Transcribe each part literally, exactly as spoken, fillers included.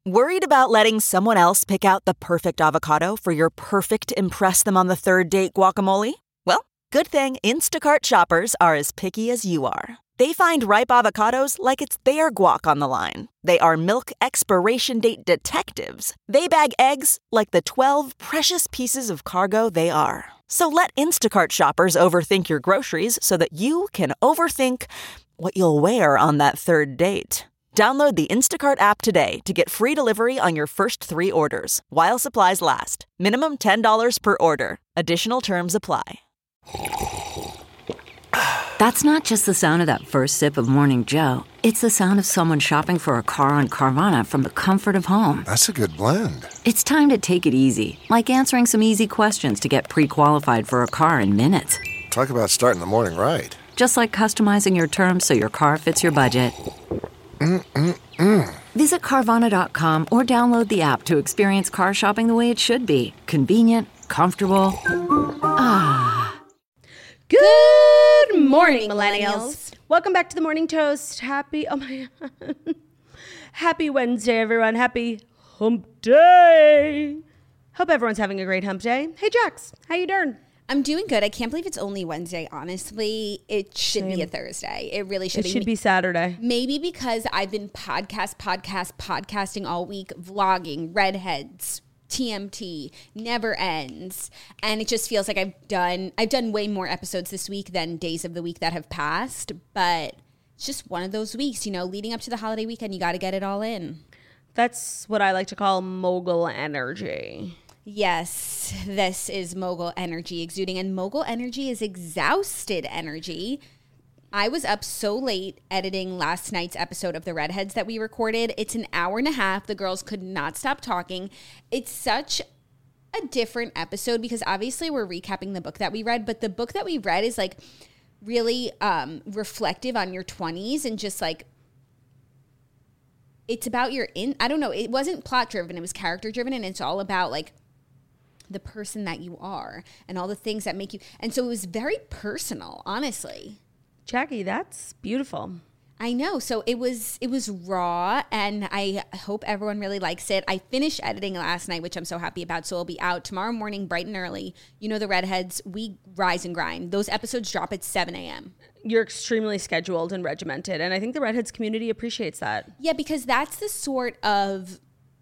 Worried about letting someone else pick out the perfect avocado for your perfect impress them on the third date guacamole? Well, good thing Instacart shoppers are as picky as you are. They find ripe avocados like it's their guac on the line. They are milk expiration date detectives. They bag eggs like the twelve precious pieces of cargo they are. So let Instacart shoppers overthink your groceries so that you can overthink what you'll wear on that third date. Download the Instacart app today to get free delivery on your first three orders, while supplies last. Minimum ten dollars per order. Additional terms apply. That's not just the sound of that first sip of Morning Joe. It's the sound of someone shopping for a car on Carvana from the comfort of home. That's a good blend. It's time to take it easy, like answering some easy questions to get pre-qualified for a car in minutes. Talk about starting the morning right. Just like customizing your terms so your car fits your budget. Mm-mm-mm. Visit Carvana dot com or download the app to experience car shopping the way it should be. Convenient, comfortable. Ah. Good morning, millennials. Welcome back to the Morning Toast. Happy, oh my God. Happy Wednesday, everyone. Happy hump day. Hope everyone's having a great hump day. Hey, Jax, how you doing? I'm doing good. I can't believe it's only Wednesday. Honestly, it should Same. be a Thursday. It really should It be. It should be Saturday. Maybe because I've been podcast, podcast, podcasting all week, vlogging, redheads, T M T, never ends. And it just feels like I've done, I've done way more episodes this week than days of the week that have passed. But it's just one of those weeks, you know, leading up to the holiday weekend, you got to get it all in. That's what I like to call mogul energy. Yes, this is mogul energy exuding, and mogul energy is exhausted energy. I was up so late editing last night's episode of The Redheads that we recorded. It's an hour and a half. The girls could not stop talking. It's such a different episode because obviously we're recapping the book that we read, but the book that we read is like really um, reflective on your twenties and just like, it's about your in, I don't know, it wasn't plot driven, it was character driven, and it's all about like the person that you are and all the things that make you. And so it was very personal, honestly. Jackie, that's beautiful. I know. So it was it was raw, and I hope everyone really likes it. I finished editing last night, which I'm so happy about. So it'll be out tomorrow morning, bright and early. You know, the Redheads, we rise and grind. Those episodes drop at seven a.m. You're extremely scheduled and regimented, and I think the Redheads community appreciates that. Yeah, because that's the sort of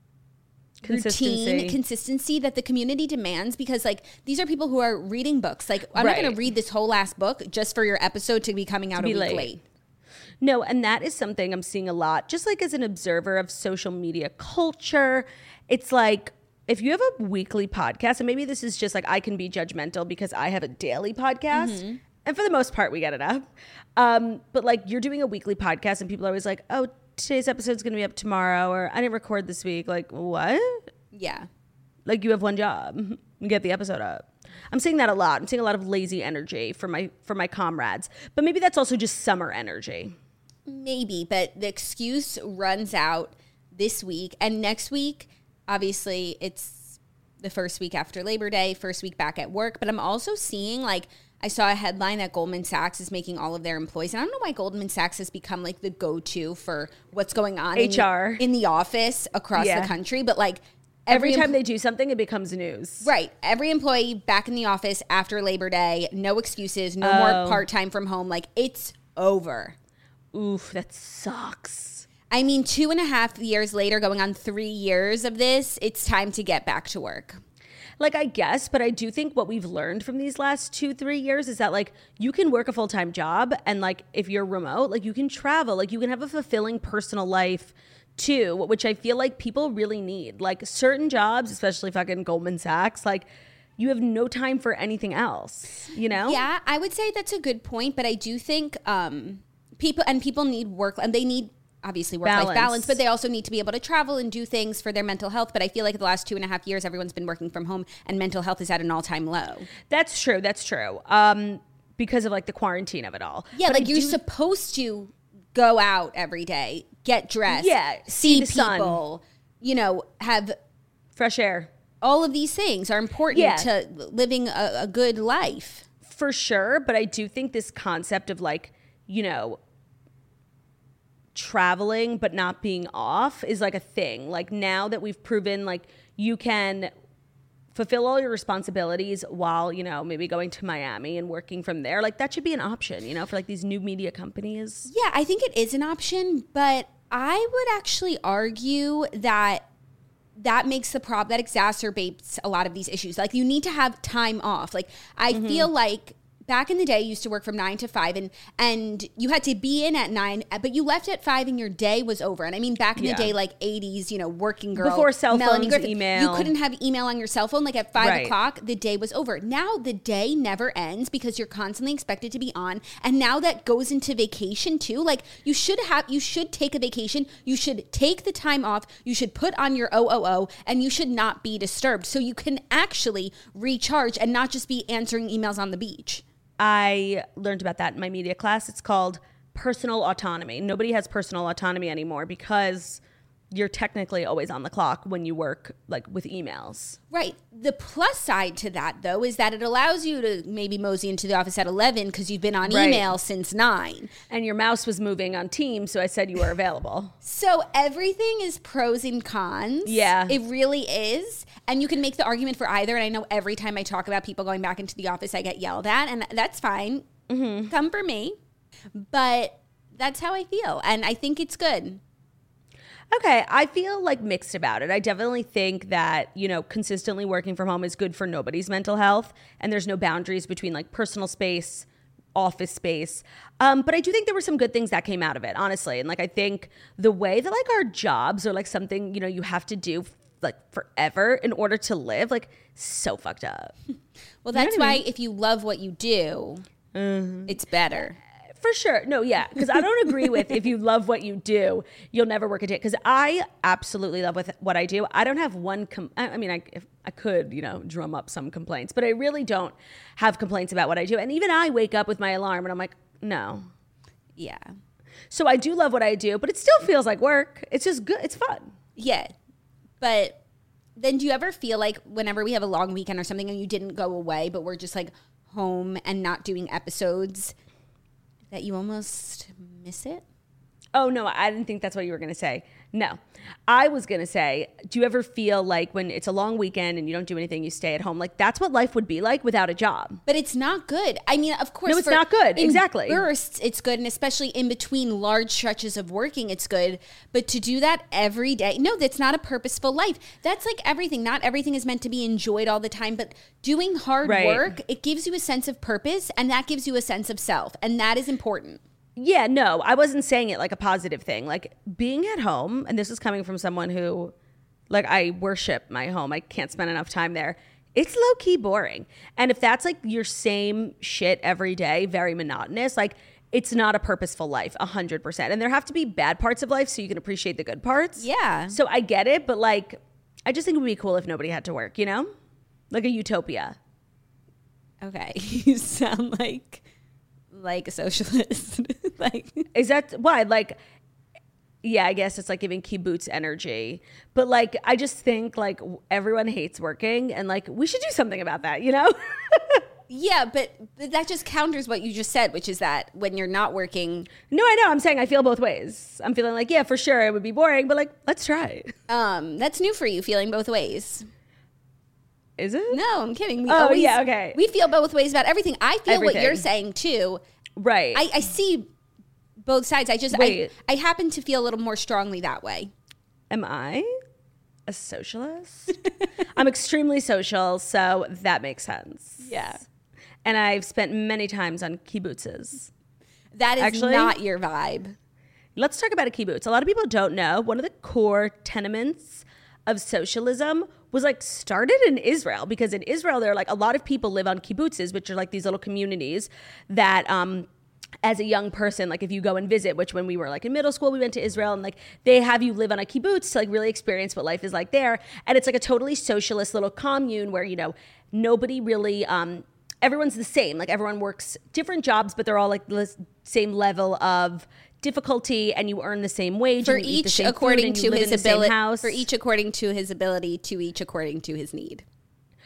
Consistency. routine, consistency that the community demands, because like these are people who are reading books. Like I'm Right. not going to read this whole last book just for your episode to be coming out To a be week late. late. No, and that is something I'm seeing a lot, just like as an observer of social media culture. It's like if you have a weekly podcast, and maybe this is just like I can be judgmental because I have a daily podcast, mm-hmm. and for the most part we get it up. Um, but like you're doing a weekly podcast and people are always like, oh, today's episode's going to be up tomorrow, or I didn't record this week. Like, what? Yeah. Like you have one job, you get the episode up. I'm seeing that a lot. I'm seeing a lot of lazy energy for my for my comrades. But maybe that's also just summer energy. Maybe, but the excuse runs out this week. And next week, obviously, it's the first week after Labor Day, first week back at work. But I'm also seeing, like, I saw a headline that Goldman Sachs is making all of their employees. And I don't know why Goldman Sachs has become, like, the go-to for what's going on H R. In, the, in the office across Yeah. the country. But, like, Every, Every time they do something, it becomes news. Right. Every employee back in the office after Labor Day, no excuses, no Oh. more part-time from home. Like, it's over. Oof, that sucks. I mean, two and a half years later, going on three years of this, it's time to get back to work. Like, I guess, but I do think what we've learned from these last two, three years is that, like, you can work a full-time job, and, like, if you're remote, like, you can travel. Like, you can have a fulfilling personal life too, which I feel like people really need. Like certain jobs, especially fucking Goldman Sachs, like you have no time for anything else, you know? Yeah, I would say that's a good point, but I do think um, people and people need work, and they need obviously work-life balance. balance, but they also need to be able to travel and do things for their mental health. But I feel like the last two and a half years, everyone's been working from home, and mental health is at an all-time low. That's true. That's true. Um, because of like the quarantine of it all. Yeah, but like I you're do- supposed to go out every day, get dressed, Yeah, see see the sun. people, you know, have fresh air. all of these things are important Yeah. to living a, a good life. For sure, but I do think this concept of like, you know, traveling but not being off is like a thing. Like now that we've proven like you can fulfill all your responsibilities while, you know, maybe going to Miami and working from there, like that should be an option, you know, for like these new media companies. Yeah, I think it is an option, but I would actually argue that that makes the problem, that exacerbates a lot of these issues. Like you need to have time off. Like I mm-hmm. feel like back in the day, I used to work from nine to five, and and you had to be in at nine, but you left at five, and your day was over. And I mean, back in yeah. the day, like eighties, you know, working girl, before cell Melanie phones, Griffith, email, you couldn't have email on your cell phone. Like at five right. o'clock, the day was over. Now the day never ends because you're constantly expected to be on. And now that goes into vacation too. Like you should have, you should take a vacation. You should take the time off. You should put on your O O O, and you should not be disturbed, so you can actually recharge and not just be answering emails on the beach. I learned about that in my media class. It's called personal autonomy. Nobody has personal autonomy anymore because you're technically always on the clock when you work like with emails. Right. The plus side to that, though, is that it allows you to maybe mosey into the office at eleven because you've been on right. email since nine. And your mouse was moving on Teams, so I said you were available. So everything is pros and cons. Yeah. It really is. And you can make the argument for either. And I know every time I talk about people going back into the office, I get yelled at. And that's fine. Mm-hmm. Come for me. But that's how I feel. And I think it's good. Okay, I feel like mixed about it. I definitely think that, you know, consistently working from home is good for nobody's mental health, and there's no boundaries between like personal space, office space. Um, but I do think there were some good things that came out of it, honestly. And like I think the way that like our jobs are like something, you know, you have to do like forever in order to live, like so fucked up. Well, that's you know what why I mean? If you love what you do, mm-hmm. it's better. For sure. No, yeah. Because I don't agree with if you love what you do, you'll never work a day. Because I absolutely love with what I do. I don't have one, com- I mean, I, if I could, you know, drum up some complaints, but I really don't have complaints about what I do. And even I wake up with my alarm and I'm like, no. Yeah. So I do love what I do, but it still feels like work. It's just good. It's fun. Yeah. But then do you ever feel like whenever we have a long weekend or something and you didn't go away, but we're just like home and not doing episodes, that you almost miss it? Oh, no, I didn't think that's what you were going to say. No, I was going to say, do you ever feel like when it's a long weekend and you don't do anything, you stay at home? Like that's what life would be like without a job. But it's not good. I mean, of course. No, it's not good. In exactly. bursts, it's good. And especially in between large stretches of working, it's good. But to do that every day, no, that's not a purposeful life. That's like everything. Not everything is meant to be enjoyed all the time. But doing hard right. work, it gives you a sense of purpose, and that gives you a sense of self. And that is important. Yeah, no, I wasn't saying it like a positive thing. Like being at home, and this is coming from someone who, like, I worship my home. I can't spend enough time there. It's low-key boring. And if that's like your same shit every day, very monotonous, like it's not a purposeful life, one hundred percent. And there have to be bad parts of life so you can appreciate the good parts. Yeah. So I get it, but like, I just think it would be cool if nobody had to work, you know? Like a utopia. Okay, you sound like... like a socialist. Like, is that why? Like, yeah, I guess it's like giving kibbutz energy. But like, I just think like everyone hates working, and like we should do something about that, you know? Yeah, but, but that just counters what you just said, which is that when you're not working. No, I know. I'm saying I feel both ways. I'm feeling like, yeah, for sure, it would be boring, but like, let's try. Um, that's new for you, feeling both ways. Is it? No, I'm kidding. We oh, always, yeah, okay. We feel both ways about everything. I feel everything. what you're saying, too. Right. I, I see both sides. I just, Wait. I, I happen to feel a little more strongly that way. Am I a socialist? I'm extremely social, so that makes sense. Yeah. And I've spent many times on kibbutzes. That is Actually, not your vibe. Let's talk about a kibbutz. A lot of people don't know one of the core tenements of socialism was like started in Israel, because in Israel there are like a lot of people live on kibbutzes, which are like these little communities that um as a young person, like if you go and visit, which when we were like in middle school, we went to Israel, and like they have you live on a kibbutz to like really experience what life is like there. And it's like a totally socialist little commune where, you know, nobody really, um, everyone's the same. Like everyone works different jobs, but they're all like the same level of difficulty, and you earn the same wage for and you eat the each same according food, and you to live his in the same ability. house. For each according to his ability, to each according to his need.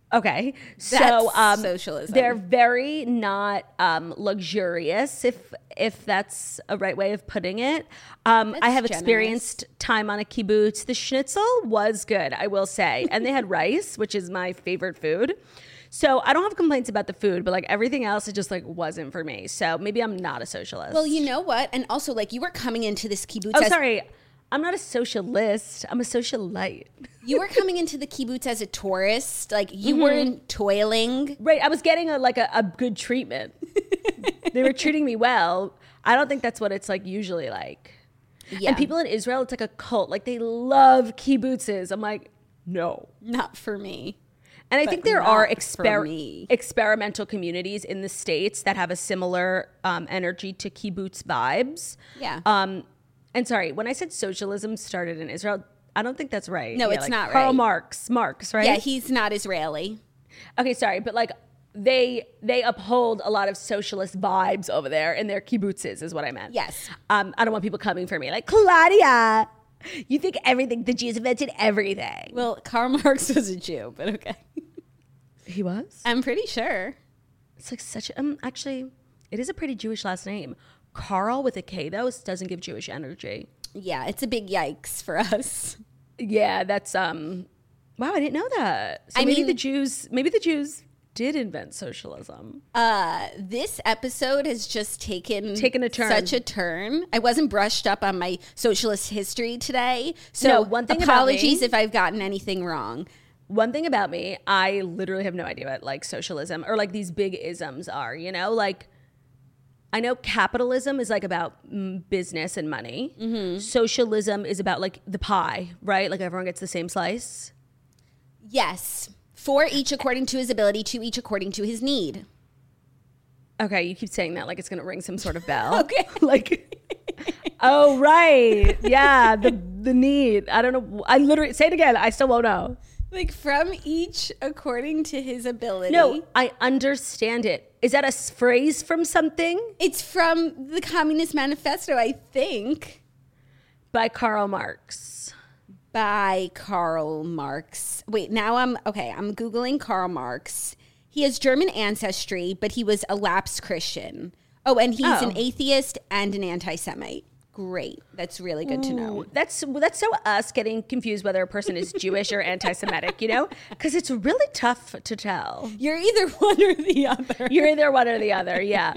Okay. So That's um, socialism. They're very not um, luxurious, if if that's a right way of putting it. Um, I That's have generous. experienced time on a kibbutz. The schnitzel was good, I will say. And they had rice, which is my favorite food. So I don't have complaints about the food, but like everything else, it just like wasn't for me. So maybe I'm not a socialist. Well, you know what? And also, like, you were coming into this kibbutz. Oh, as, sorry. I'm not a socialist. I'm a socialite. You were coming into the kibbutz as a tourist. Like, you Mm-hmm. weren't toiling. Right. I was getting a like a, a good treatment. They were treating me well. I don't think that's what it's like usually like. Yeah. And people in Israel, it's like a cult. Like they love kibbutzes. I'm like, no. Not for me. And I But think there not are for exper- me. experimental communities in the States that have a similar um, energy to kibbutz vibes. Yeah. Um, and sorry, when I said socialism started in Israel, I don't think that's right. No, Yeah, it's like not Karl right. Marx, Marx, right? Yeah, he's not Israeli. Okay, sorry, but like they they uphold a lot of socialist vibes over there in their kibbutzes, is what I meant. Yes. Um, I don't want people coming for me like, Claudia, you think everything, the Jews invented everything. Well, Karl Marx was a Jew, but okay. He was? I'm pretty sure. It's like such a, um, actually, it is a pretty Jewish last name. Carl with a K, though, doesn't give Jewish energy. Yeah, it's a big yikes for us. Yeah, that's, um, wow, I didn't know that. So I maybe mean- the Jews, maybe the Jews did invent socialism. Uh, this episode has just taken Taken a turn. Such a turn. I wasn't brushed up on my socialist history today, so No, one thing about apologies me- if I've gotten anything wrong. One thing about me, I literally have no idea what like socialism or like these big isms are, you know, like I know capitalism is like about mm, business and money. Mm-hmm. Socialism is about like the pie, right? Like everyone gets the same slice. Yes, for each according to his ability, to each according to his need. Okay, you keep saying that like it's going to ring some sort of bell. Okay. Like, oh, right. Yeah, the the need. I don't know. I literally, say it again. I still won't know. Like from each according to his ability. No, I understand it. Is that a s- phrase from something? It's from the Communist Manifesto, I think, By Karl Marx. by Karl Marx. Wait, now I'm okay. I'm Googling Karl Marx. He has German ancestry, but he was a lapsed Christian. Oh, and he's Oh. an atheist and an anti-Semite. Great. That's really good to know. Ooh, That's that's so us getting confused whether a person is Jewish or anti-Semitic, you know? Because it's really tough to tell. You're either one or the other. You're either one or the other, yeah.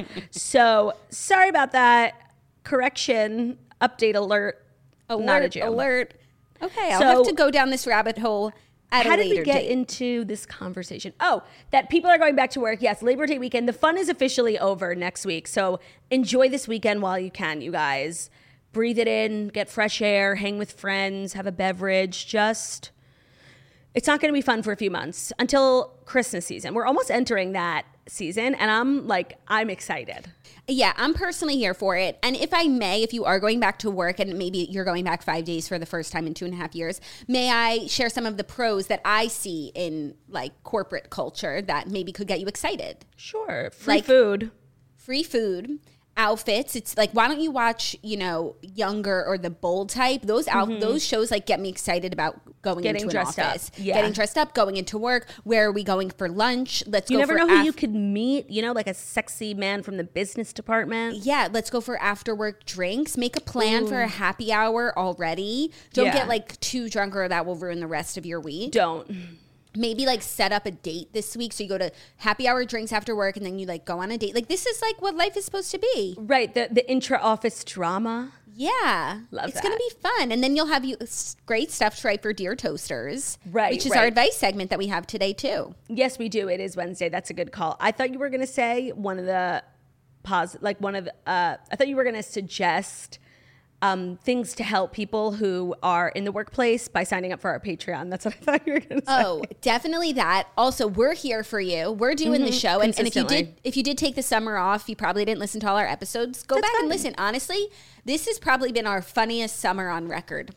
So sorry about that. Correction, update alert. alert, not a Jew. alert. Okay, I'll So- have to go down this rabbit hole at How a did later we get date. into this conversation? Oh, that people are going back to work. Yes, Labor Day weekend. The fun is officially over next week. So enjoy this weekend while you can, you guys. Breathe it in, get fresh air, hang with friends, have a beverage. Just, it's not going to be fun for a few months until Christmas season. We're almost entering that season, and I'm like, I'm excited. Yeah, I'm personally here for it. And if I may, if you are going back to work and maybe you're going back five days for the first time in two and a half years, may I share some of the pros that I see in like corporate culture that maybe could get you excited? Sure. Free Like- food. Free food, outfits. It's like, why don't you watch, you know, Younger or The Bold Type? Those out, those shows like get me excited about going Mm-hmm. Getting into an dressed up. office, Yeah. getting dressed up, going into work. Where are we going for lunch? Let's You go never for know who af- you could meet, you know, like a sexy man from the business department. Yeah, let's go for after work drinks. Make a plan for a happy hour already. Don't Yeah. get like too drunk or that will ruin the rest of your week. Don't. Maybe like set up a date this week. So you go to happy hour drinks after work and then you like go on a date. Like this is like what life is supposed to be. Right. The, the intra-office drama. Yeah. Love it's going to that. be fun. And then you'll have you s- great stuff to write for Dear Toasters. Right, Which is our right. advice segment that we have today too. Yes, we do. It is Wednesday. That's a good call. I thought you were going to say one of the pos, like one of the, uh, I thought you were going to suggest um, things to help people who are in the workplace by signing up for our Patreon. That's what I thought you were going to say. Oh, definitely that. Also, we're here for you. We're doing the show. And, and if you did Consistently. if you did take the summer off, you probably didn't listen to all our episodes. Go That's back and fine. listen. Honestly, this has probably been our funniest summer on record.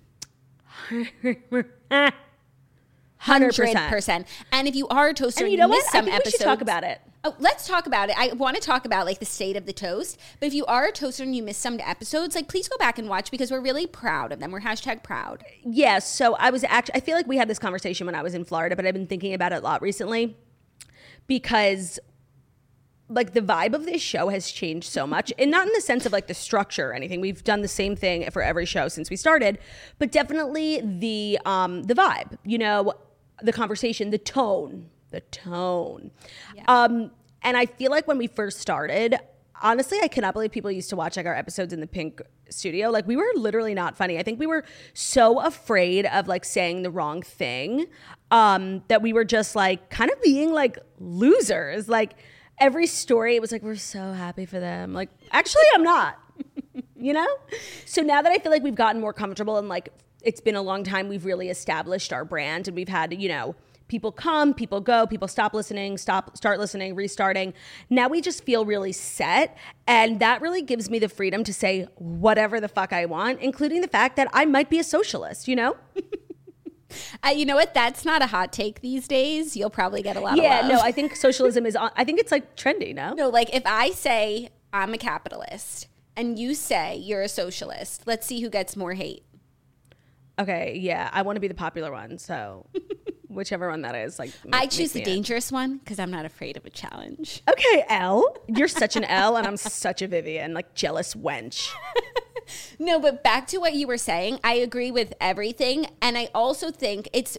one hundred percent. percent. And if you are a toaster And and you know what? missed I some think we episodes, should talk about it. Oh, let's talk about it. I want to talk about like the state of the toast. But if you are a toaster and you missed some episodes, like please go back and watch because we're really proud of them. We're hashtag proud. Yes. So I was actually, I feel like we had this conversation when I was in Florida, but I've been thinking about it a lot recently. because like the vibe of this show has changed so much, and not in the sense of like the structure or anything. We've done the same thing for every show since we started, but definitely the um, the vibe, you know, the conversation, the tone, the tone. Yeah. Um, and I feel like when we first started, honestly, I cannot believe people used to watch like our episodes in the Pink studio. Like we were literally not funny. I think we were so afraid of like saying the wrong thing um, that we were just like kind of being like losers. Like every story, it was like, we're so happy for them. Like, actually, I'm not, you know? So now that I feel like we've gotten more comfortable and like it's been a long time, we've really established our brand and we've had, you know, people come, people go, people stop listening, stop, start listening, restarting. Now we just feel really set. And that really gives me the freedom to say whatever the fuck I want, including the fact that I might be a socialist, you know? Uh, you know what? That's not a hot take these days. You'll probably get a lot yeah, of love. Yeah, no, I think socialism is, on, I think it's like trendy, no? No, like if I say I'm a capitalist and you say you're a socialist, let's see who gets more hate. Okay, yeah, I want to be the popular one, so whichever one that is. Like, make, I choose the in. dangerous one because I'm not afraid of a challenge. Okay, Elle, you're such an Elle, and I'm such a Vivian, like jealous wench. No, but back to what you were saying, I agree with everything, and I also think it's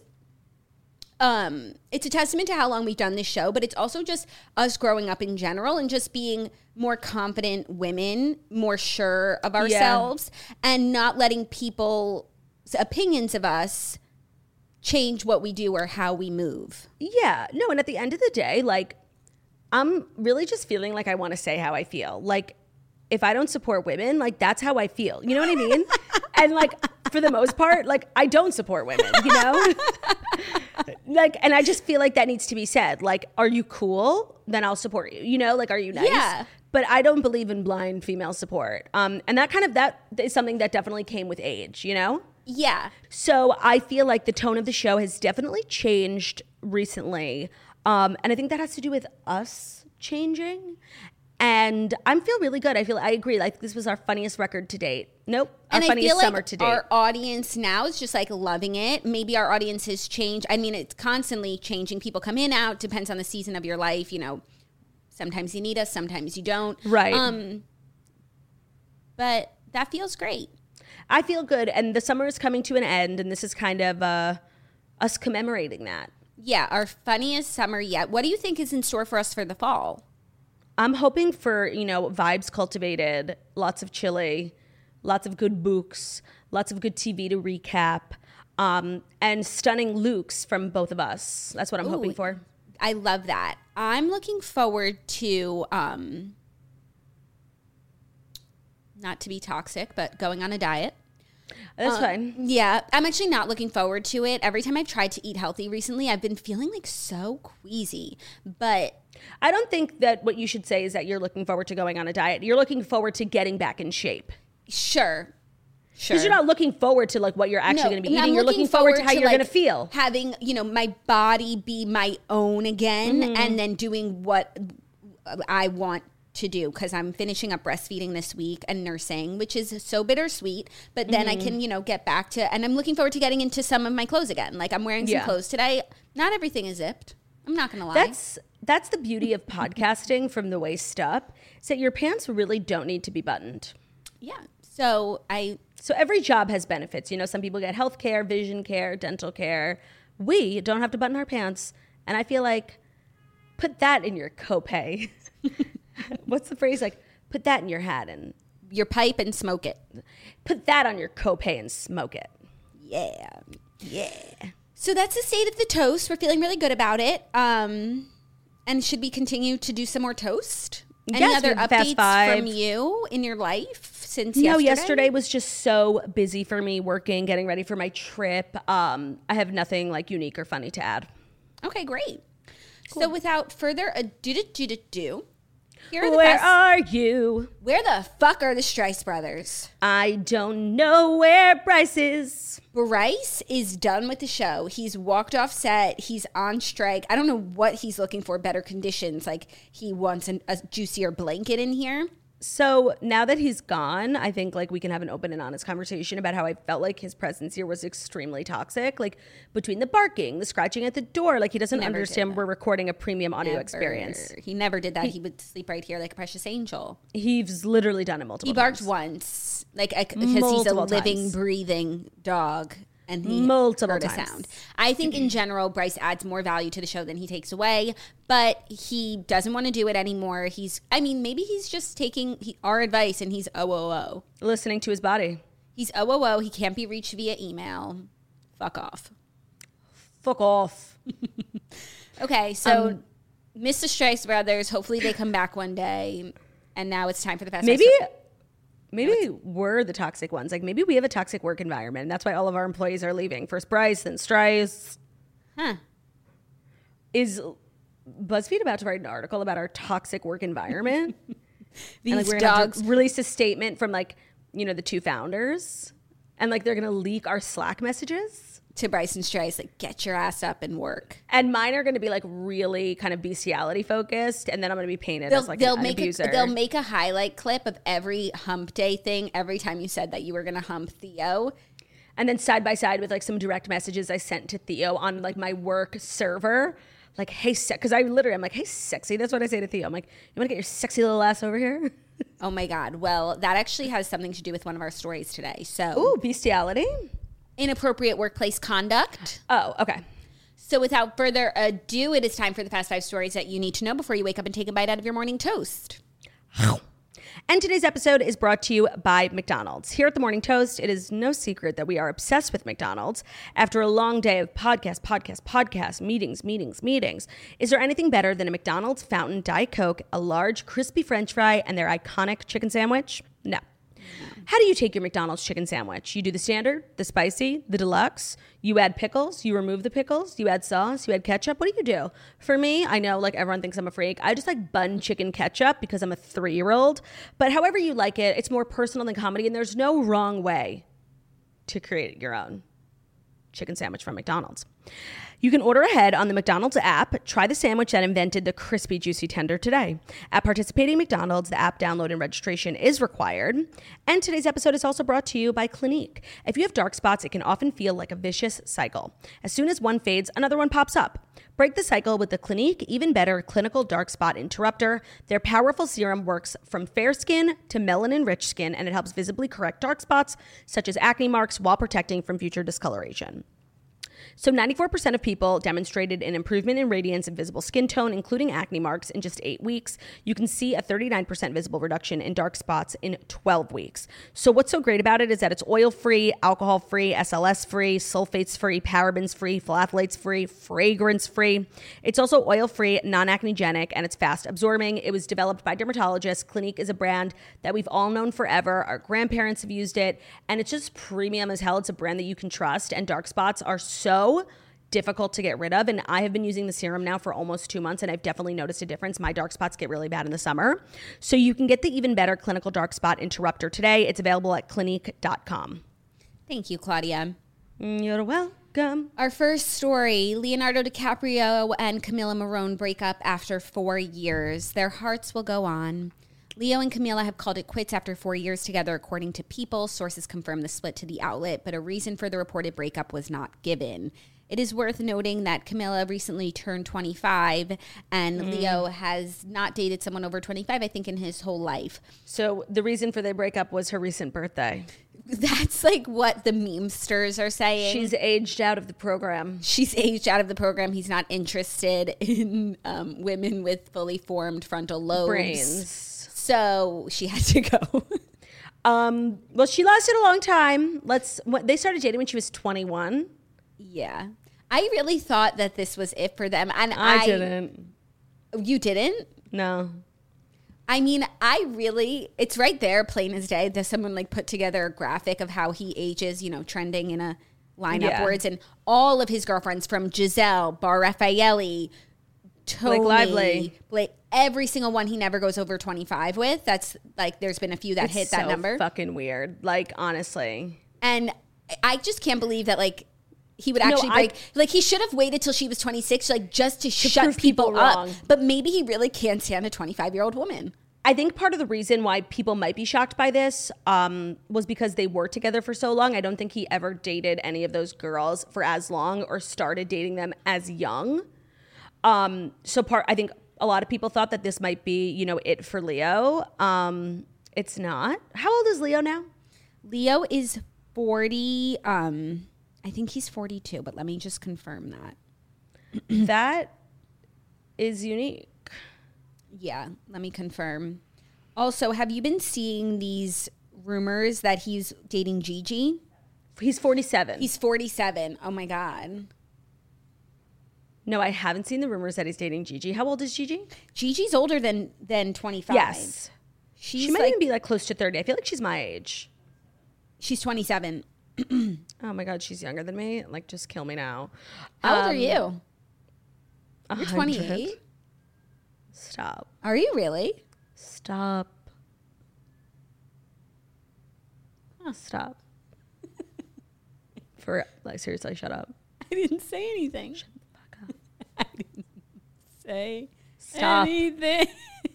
um it's a testament to how long we've done this show, but it's also just us growing up in general and just being more confident women, more sure of ourselves, yeah. and not letting people's opinions of us change what we do or how we move. Yeah, no, and at the end of the day, like, I'm really just feeling like I want to say how I feel. Like, if I don't support women, like, that's how I feel. You know what I mean? And, like, for the most part, like, I don't support women, you know? Like, and I just feel like that needs to be said. Like, are you cool? Then I'll support you. You know, like, are you nice? Yeah. But I don't believe in blind female support. Um, and that kind of, that is something that definitely came with age, you know? Yeah. So I feel like the tone of the show has definitely changed recently. Um, and I think that has to do with us changing. And I feel really good. I feel, I agree. Like, this was our funniest record to date. Nope. Our and funniest I feel summer like to date. Our audience now is just like loving it. Maybe our audience has changed. I mean, it's constantly changing. People come in, out, depends on the season of your life. You know, sometimes you need us, sometimes you don't. Right. Um, but that feels great. I feel good. And the summer is coming to an end. And this is kind of uh, us commemorating that. Yeah. Our funniest summer yet. What do you think is in store for us for the fall? I'm hoping for, you know, vibes cultivated, lots of chili, lots of good books, lots of good T V to recap, um, and stunning looks from both of us. That's what I'm Ooh, hoping for. I love that. I'm looking forward to, um, not to be toxic, but going on a diet. That's um, fine. Yeah, I'm actually not looking forward to it. Every time I've tried to eat healthy recently, I've been feeling like so queasy. But I don't think that what you should say is that you're looking forward to going on a diet. You're looking forward to getting back in shape. Sure. Sure. Because you're not looking forward to like what you're actually no, going to be I'm eating. You're looking forward, forward to how to you're like going to feel. Having, you know, my body be my own again, mm-hmm. and then doing what I want to do, because I'm finishing up breastfeeding this week and nursing, which is so bittersweet, but then mm-hmm. I can, you know, get back to, and I'm looking forward to getting into some of my clothes again. Like, I'm wearing some yeah. clothes today. Not everything is zipped. I'm not going to lie. That's, that's the beauty of podcasting from the waist up, is that your pants really don't need to be buttoned. Yeah. So I, so every job has benefits. You know, some people get health care, vision care, dental care. We don't have to button our pants. And I feel like, put that in your copay. What's the phrase? Like, put that in your hat and your pipe and smoke it. Put that on your copay and smoke it. Yeah. Yeah. So that's the state of the toast. We're feeling really good about it. Um, and should we continue to do some more toast? Any yes, other updates from you in your life since no, yesterday? No, yesterday was just so busy for me working, getting ready for my trip. Um, I have nothing like unique or funny to add. Okay, great. Cool. So without further ado, do, do, do, do. Here are the Where best. are you? Where the fuck are the Strice brothers? I don't know where Bryce is. Bryce is done with the show. He's walked off set. He's on strike. I don't know what he's looking for, better conditions. Like, he wants an, a juicier blanket in here. So now that he's gone, I think like we can have an open and honest conversation about how I felt like his presence here was extremely toxic. Like between the barking, the scratching at the door, like he doesn't Never understand we're recording a premium audio Never. experience. He never did that. He, he would sleep right here like a precious angel. He's literally done it multiple He barked times. once, like I, because he's a Multiple living, times. breathing dog. And he Multiple heard a times. sound. I think in general, Bryce adds more value to the show than he takes away, but he doesn't want to do it anymore. He's, I mean, maybe he's just taking he, our advice and he's O O O. Listening to his body. He's O O O. He can't be reached via email. Fuck off. Fuck off. Okay, so Um, miss the Strice Brothers. Hopefully they come back one day. And now it's time for the fast. Maybe... Five. Maybe we're the toxic ones. Like maybe we have a toxic work environment. And that's why all of our employees are leaving. First Bryce, then Strice. Huh. Is BuzzFeed about to write an article about our toxic work environment? These and like we're gonna have dogs. to release a statement from like, you know, the two founders. And like they're gonna leak our Slack messages. To Bryce and Strice, like, get your ass up and work. And mine are gonna be like really kind of bestiality focused. And then I'm gonna be painted They'll, as like they'll an make abuser. a, they'll make a highlight clip of every hump day thing every time you said that you were going to hump Theo. And then side by side with like some direct messages I sent to Theo on like my work server. Like, hey, because I literally, I'm like, hey, sexy. That's what I say to Theo. I'm like, you want to get your sexy little ass over here? Oh my God. Well, that actually has something to do with one of our stories today. So, Ooh, bestiality. inappropriate workplace conduct. Oh, okay. So without further ado, it is time for the fast five stories that you need to know before you wake up and take a bite out of your morning toast. And today's episode is brought to you by McDonald's. Here at the Morning Toast, it is no secret that we are obsessed with McDonald's. After a long day of podcast, podcast, podcast, meetings, meetings, meetings, is there anything better than a McDonald's Fountain Diet Coke, a large crispy French fry, and their iconic chicken sandwich? No. How do you take your McDonald's chicken sandwich? You do the standard, the spicy, the deluxe. You add pickles, you remove the pickles, you add sauce, you add ketchup. What do you do? For me, I know like everyone thinks I'm a freak. I just like bun chicken ketchup because I'm a three-year-old. But however you like it, it's more personal than comedy, and there's no wrong way to create your own chicken sandwich from McDonald's. You can order ahead on the McDonald's app. Try the sandwich that invented the crispy, juicy tender today. At participating McDonald's, the app download and registration is required. And today's episode is also brought to you by Clinique. If you have dark spots, it can often feel like a vicious cycle. As soon as one fades, another one pops up. Break the cycle with the Clinique Even Better Clinical Dark Spot Interrupter. Their powerful serum works from fair skin to melanin-rich skin, and it helps visibly correct dark spots, such as acne marks, while protecting from future discoloration. So ninety-four percent of people demonstrated an improvement in radiance and visible skin tone, including acne marks, in just eight weeks. You can see a thirty-nine percent visible reduction in dark spots in twelve weeks. So what's so great about it is that it's oil-free, alcohol-free, S L S-free, sulfates-free, parabens-free, phthalates-free, fragrance-free. It's also oil-free, non-acnegenic, and it's fast-absorbing. It was developed by dermatologists. Clinique is a brand that we've all known forever. Our grandparents have used it, and it's just premium as hell. It's a brand that you can trust, and dark spots are so difficult to get rid of. And I have been using the serum now for almost two months, and I've definitely noticed a difference. My dark spots get really bad in the summer. So you can get the Even Better Clinical Dark Spot Interrupter today. It's available at clinique dot com. Thank you, Claudia. You're welcome. Our first story, Leonardo DiCaprio and Camila Morrone break up after four years. Their hearts will go on. Leo and Camila have called it quits after four years together, according to People. Sources confirmed the split to the outlet, but a reason for the reported breakup was not given. It is worth noting that Camila recently turned twenty-five, and mm. Leo has not dated someone over twenty-five, I think, in his whole life. So the reason for their breakup was her recent birthday. That's like what the memesters are saying. She's aged out of the program. She's aged out of the program. He's not interested in um, women with fully formed frontal lobes. Brains. So she had to go. um, well, she lasted a long time. Let's. What, they started dating when she was twenty-one. Yeah. I really thought that this was it for them. And I, I didn't. You didn't? No. I mean, I really, it's right there, plain as day. There's someone like put together a graphic of how he ages, you know, trending in a line Yeah. upwards. And all of his girlfriends, from Giselle, Bar Raffaelli, Tony, Blake Lively. Blake, every single one he never goes over twenty-five with. That's like, there's been a few that It's hit that so number. Fucking weird. Like, honestly. And I just can't believe that, like, he would actually No, break. I- like, he should have waited till she was twenty-six, like, just to, To shut prove people, people up. wrong. But maybe he really can't stand a twenty-five-year-old woman. I think part of the reason why people might be shocked by this um, was because they were together for so long. I don't think he ever dated any of those girls for as long or started dating them as young. Um, so part, I think a lot of people thought that this might be, you know, it for Leo. Um, it's not. How old is Leo now? Leo is forty. Um, I think he's forty-two, but let me just confirm that. That is unique. Yeah, let me confirm. Also, have you been seeing these rumors that he's dating Gigi? He's forty-seven. He's forty-seven. Oh my God. No, I haven't seen the rumors that he's dating Gigi. How old is Gigi? Gigi's older than than twenty-five. Yes. She's she might like, even be like close to thirty. I feel like she's my age. She's twenty-seven. Oh my God, she's younger than me. Like, just kill me now. How old Um, are you? a You're hundred. twenty-eight. Stop. Are you really? Stop. Oh, stop. For like, seriously, shut up. I didn't say anything. Shut the fuck up. I didn't say Stop. anything.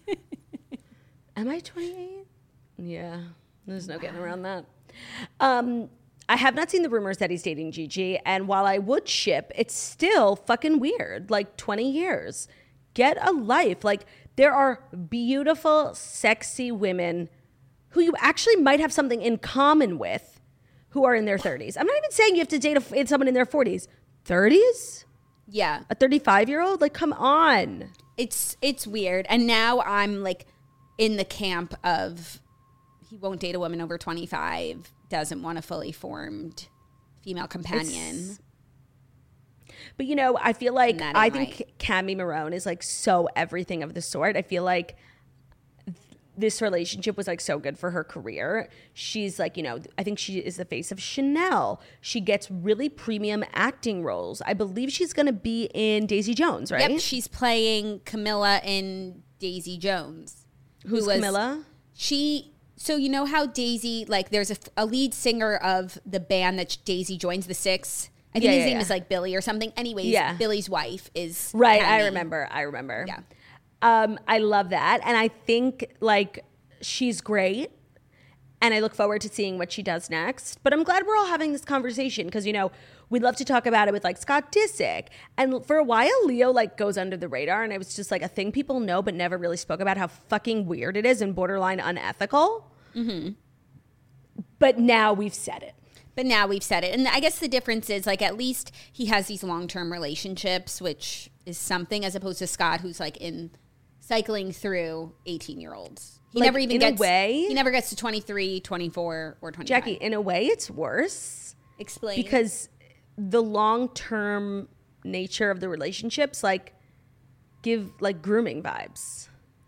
Am I twenty-eight? Yeah, there's no getting around that. Um, I have not seen the rumors that he's dating Gigi, and while I would ship, it's still fucking weird. Like, twenty years. Get a life. Like, there are beautiful, sexy women who you actually might have something in common with who are in their thirties. I'm not even saying you have to date a, someone in their forties. thirties? Yeah. A thirty-five-year-old? Like, come on. It's it's weird. And now I'm like in the camp of he won't date a woman over twenty-five, doesn't want a fully formed female companion. It's, but, you know, I feel like, That I ain't think right. Cami Marone is like so everything of the sort. I feel like th- this relationship was like so good for her career. She's like, you know, I think she is the face of Chanel. She gets really premium acting roles. I believe she's going to be in Daisy Jones, right? Yep, she's playing Camilla in Daisy Jones. Who's who was- Camilla? She, so you know how Daisy, like there's a, a lead singer of the band that Daisy joins, the Six. I think Yeah, his yeah, name yeah. is like Billy or something. Anyways, Yeah. Billy's wife is Right, I Cami. remember. I remember. Yeah. Um, I love that. And I think like she's great. And I look forward to seeing what she does next. But I'm glad we're all having this conversation because, you know, we'd love to talk about it with like Scott Disick. And for a while, Leo like goes under the radar. And it was just like a thing people know but never really spoke about how fucking weird it is and borderline unethical. Mm-hmm. But now we've said it. But now we've said it. And I guess the difference is like at least he has these long-term relationships, which is something, as opposed to Scott, who's like in cycling through eighteen-year-olds. He Like, never even in a gets way- he never gets to twenty-three, twenty-four, or twenty-five. Jackie, in a way, it's worse. Explain. Because the long-term nature of the relationships like give like grooming vibes.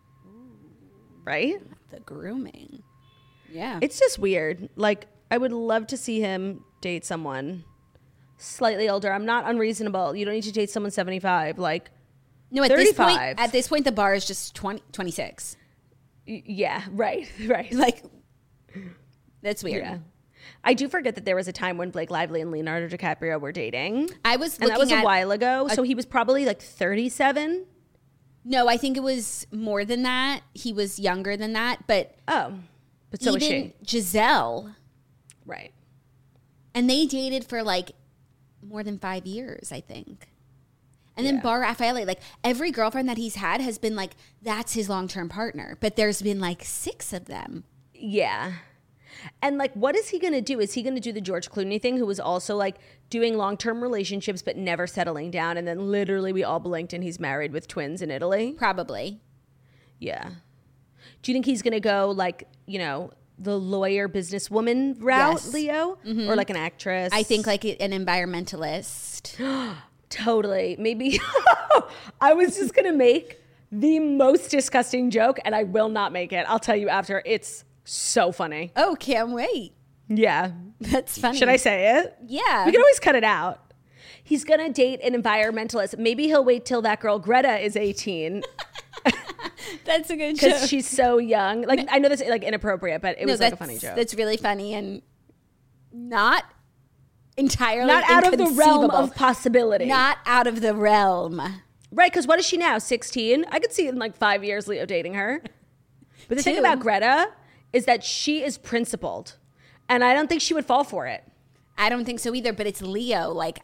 Right? the grooming. Yeah. It's just weird. Like, I would love to see him date someone slightly older. I'm not unreasonable. You don't need to date someone seventy-five. Like, no, at this point, thirty-five. at this point, the bar is just twenty, twenty-six. y- yeah, right, right. Like, that's weird. Yeah. I do forget that there was a time when Blake Lively and Leonardo DiCaprio were dating. I was And that was looking a at- while ago. So he was probably like thirty-seven. No, I think it was more than that. He was younger than that, but Oh, but so was even she. Giselle, Right. and they dated for like more than five years, I think. And then Yeah. Bar Raffaele, like every girlfriend that he's had has been like, that's his long-term partner. But there's been like six of them. Yeah. And like, what is he going to do? Is he going to do the George Clooney thing, who was also like doing long-term relationships but never settling down? And then literally we all blinked and he's married with twins in Italy. Probably. Yeah. Do you think he's going to go like, you know, the lawyer businesswoman route, Yes. Leo? Or like an actress? I think like an environmentalist. Totally. Maybe I was just going to make the most disgusting joke and I will not make it. I'll tell you after. It's so funny. Oh, can't wait. Yeah. That's funny. Should I say it? Yeah. We can always cut it out. He's going to date an environmentalist. Maybe he'll wait till that girl Greta is eighteen That's a good because joke. she's so young. Like, I know that's like inappropriate, but it No, was like a that's- funny joke. That's really funny and not entirely Not out of the realm inconceivable. of possibility. Not out of the realm. Right, because what is she now, sixteen? I could see in like five years Leo dating her. But the Two. thing about Greta is that she is principled. And I don't think she would fall for it. I don't think so either, but it's Leo. Like,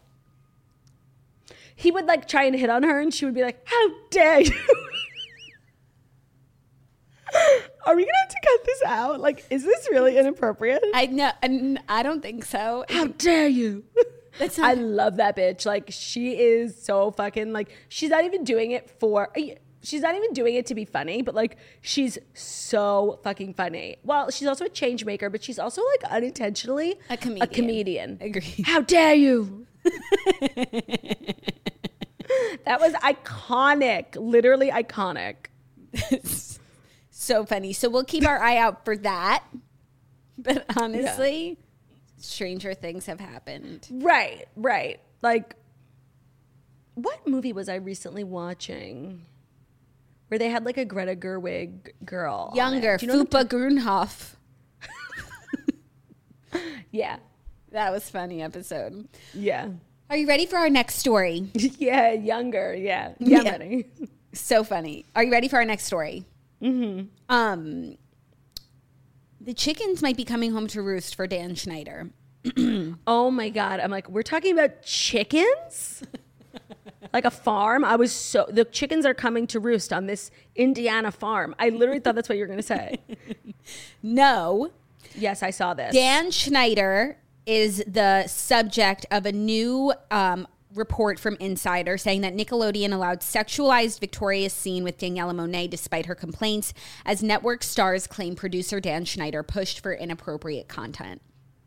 he would like try and hit on her and she would be like, how dare you? Are we going to have to cut this out? Like, is this really inappropriate? I know, and I don't think so. How dare you? That's not- I love that bitch. Like, she is so fucking, like, she's not even doing it for, she's not even doing it to be funny, but like, she's so fucking funny. Well, she's also a change maker, but she's also like unintentionally A comedian. A comedian. Agreed. How dare you? That was iconic. Literally iconic. So funny. So we'll keep our eye out for that. But honestly, stranger things have happened. Right, right. Like, what movie was I recently watching where they had like a Greta Gerwig girl? on Younger, it? Do you know Fupa Grunhoff. the- Yeah, That was a funny episode. yeah. Are you ready for our next story? Yeah, younger. Yeah, yeah, Yeah. buddy. So funny. Are you ready for our next story? Mm-hmm. Um, the chickens might be coming home to roost for Dan Schneider. Oh my god! I'm like, we're talking about chickens, like a farm. I was so the chickens are coming to roost on this Indiana farm. I literally thought that's what you were gonna say. No, Yes, I saw this. Dan Schneider is the subject of a new um, report from Insider saying that Nickelodeon allowed sexualized Victoria's scene with Daniela Monet despite her complaints, as network stars claim producer Dan Schneider pushed for inappropriate content.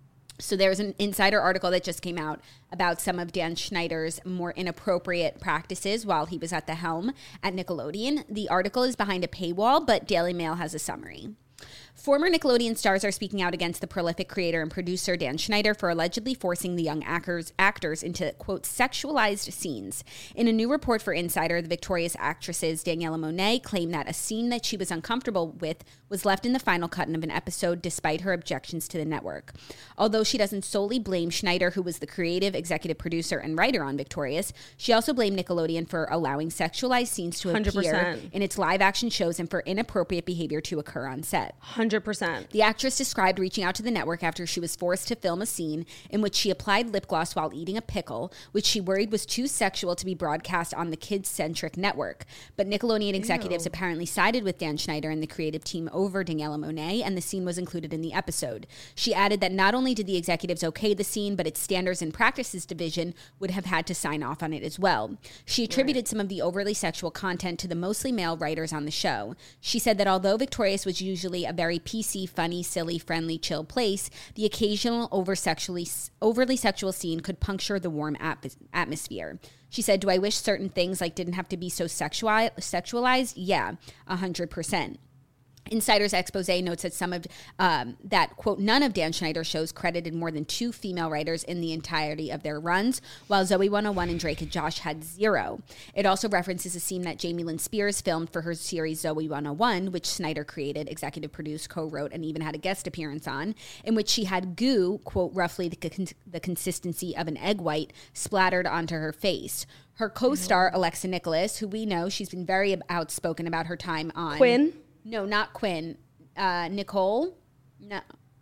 So there's an Insider article that just came out about some of Dan Schneider's more inappropriate practices while he was at the helm at Nickelodeon. The article is behind a paywall, but Daily Mail has a summary. Former Nickelodeon stars are speaking out against the prolific creator and producer Dan Schneider for allegedly forcing the young actors, actors into, quote, sexualized scenes. In a new report for Insider, the Victorious actresses Daniela Monet claimed that a scene that she was uncomfortable with was left in the final cut of an episode despite her objections to the network. Although she doesn't solely blame Schneider, who was the creative, executive producer, and writer on Victorious, she also blamed Nickelodeon for allowing sexualized scenes to one hundred appear percent in its live-action shows and for inappropriate behavior to occur on set. one hundred percent. The actress described reaching out to the network after she was forced to film a scene in which she applied lip gloss while eating a pickle, which she worried was too sexual to be broadcast on the kids-centric network. But Nickelodeon executives Ew. apparently sided with Dan Schneider and the creative team over Daniela Monet, and the scene was included in the episode. She added that not only did the executives okay the scene, but its standards and practices division would have had to sign off on it as well. She attributed right. some of the overly sexual content to the mostly male writers on the show. She said that although Victorious was usually a very P C, funny, silly, friendly, chill place, the occasional over sexually, overly sexual scene could puncture the warm atp- atmosphere. She said, do I wish certain things like didn't have to be so sexual- sexualized? Yeah, one hundred percent. Insider's expose notes that some of um, that, quote, none of Dan Schneider's shows credited more than two female writers in the entirety of their runs, while Zoe one oh one and Drake and Josh had zero. It also references a scene that Jamie Lynn Spears filmed for her series Zoe one oh one, which Schneider created, executive produced, co-wrote, and even had a guest appearance on, in which she had goo, quote, roughly the, con- the consistency of an egg white, splattered onto her face. Her co-star, Alexa Nicholas, who we know, she's been very outspoken about her time on... Quinn? No, not Quinn. Uh, Nicole? No.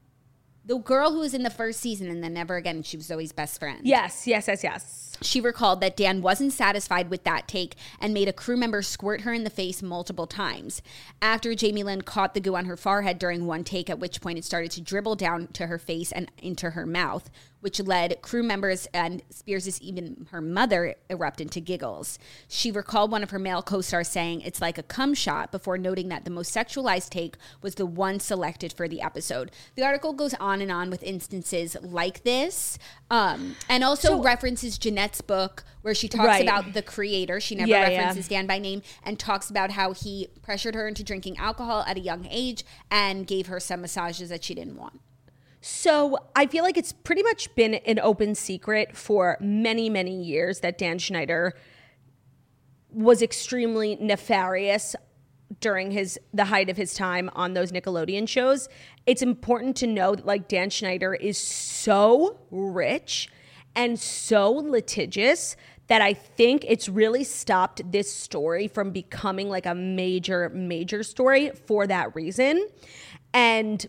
The girl who was in the first season and then never again, she was Zoe's best friend. Yes, yes, yes, yes. She recalled that Dan wasn't satisfied with that take and made a crew member squirt her in the face multiple times. After Jamie Lynn caught the goo on her forehead during one take, at which point it started to dribble down to her face and into her mouth, which led crew members and Spears' even her mother erupt into giggles. She recalled one of her male co-stars saying it's like a cum shot before noting that the most sexualized take was the one selected for the episode. The article goes on and on with instances like this, um, and also So, references Jeanette's book where she talks Right. about the creator. She never Yeah, references yeah. Dan by name, and talks about how he pressured her into drinking alcohol at a young age and gave her some massages that she didn't want. So I feel like it's pretty much been an open secret for many, many years that Dan Schneider was extremely nefarious during his the height of his time on those Nickelodeon shows. It's important to know that like Dan Schneider is so rich and so litigious that I think it's really stopped this story from becoming like a major, major story for that reason. And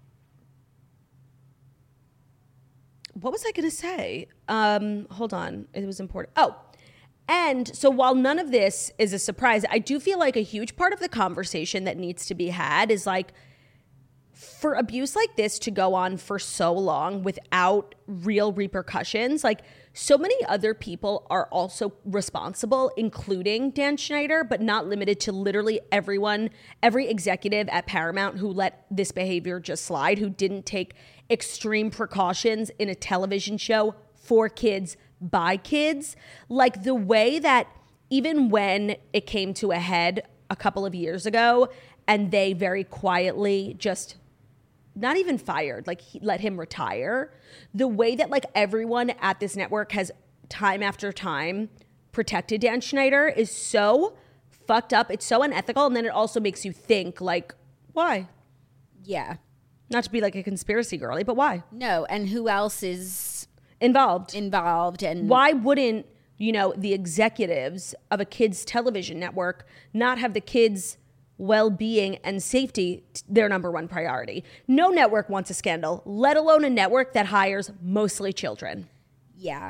what was I going to say? Um, hold on. It was important. Oh, and so while none of this is a surprise, I do feel like a huge part of the conversation that needs to be had is like, for abuse like this to go on for so long without real repercussions, like so many other people are also responsible, including Dan Schneider, but not limited to literally everyone, every executive at Paramount who let this behavior just slide, who didn't take extreme precautions in a television show for kids by kids. Like the way that even when it came to a head a couple of years ago and they very quietly just not even fired, like he, let him retire. The way that like everyone at this network has time after time protected Dan Schneider is so fucked up. It's so unethical. And then it also makes you think like, why? Yeah. Not to be like a conspiracy girly, but why? No. And who else is involved? Involved. And why wouldn't, you know, the executives of a kids television network not have the kids' well-being and safety their number one priority? No network wants a scandal, let alone a network that hires mostly children. Yeah.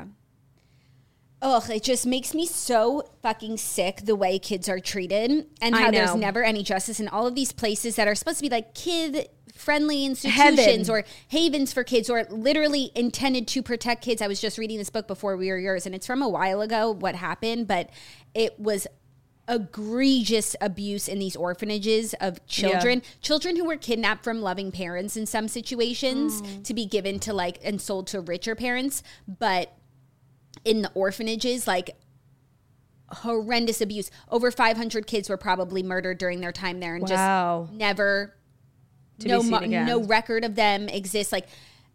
Ugh, it just makes me so fucking sick the way kids are treated and how there's never any justice in all of these places that are supposed to be like kid-friendly institutions Heaven. Or havens for kids or literally intended to protect kids. I was just reading this book before we were yours, and it's from a while ago what happened, but it was egregious abuse in these orphanages of children, yeah. children who were kidnapped from loving parents in some situations mm. to be given to like and sold to richer parents. But in the orphanages, like horrendous abuse. Over five hundred kids were probably murdered during their time there and wow. just never, to no, mo- no record of them exists. Like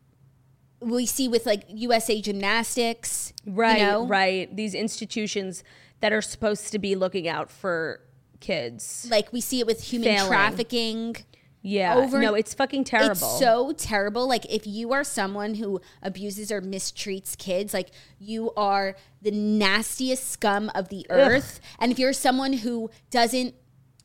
we see with like U S A Gymnastics. Right, you know? right. These institutions that are supposed to be looking out for kids. Like we see it with human Failing. trafficking. Yeah. Over, no, it's fucking terrible. It's so terrible. Like if you are someone who abuses or mistreats kids, like you are the nastiest scum of the earth. Ugh. And if you're someone who doesn't,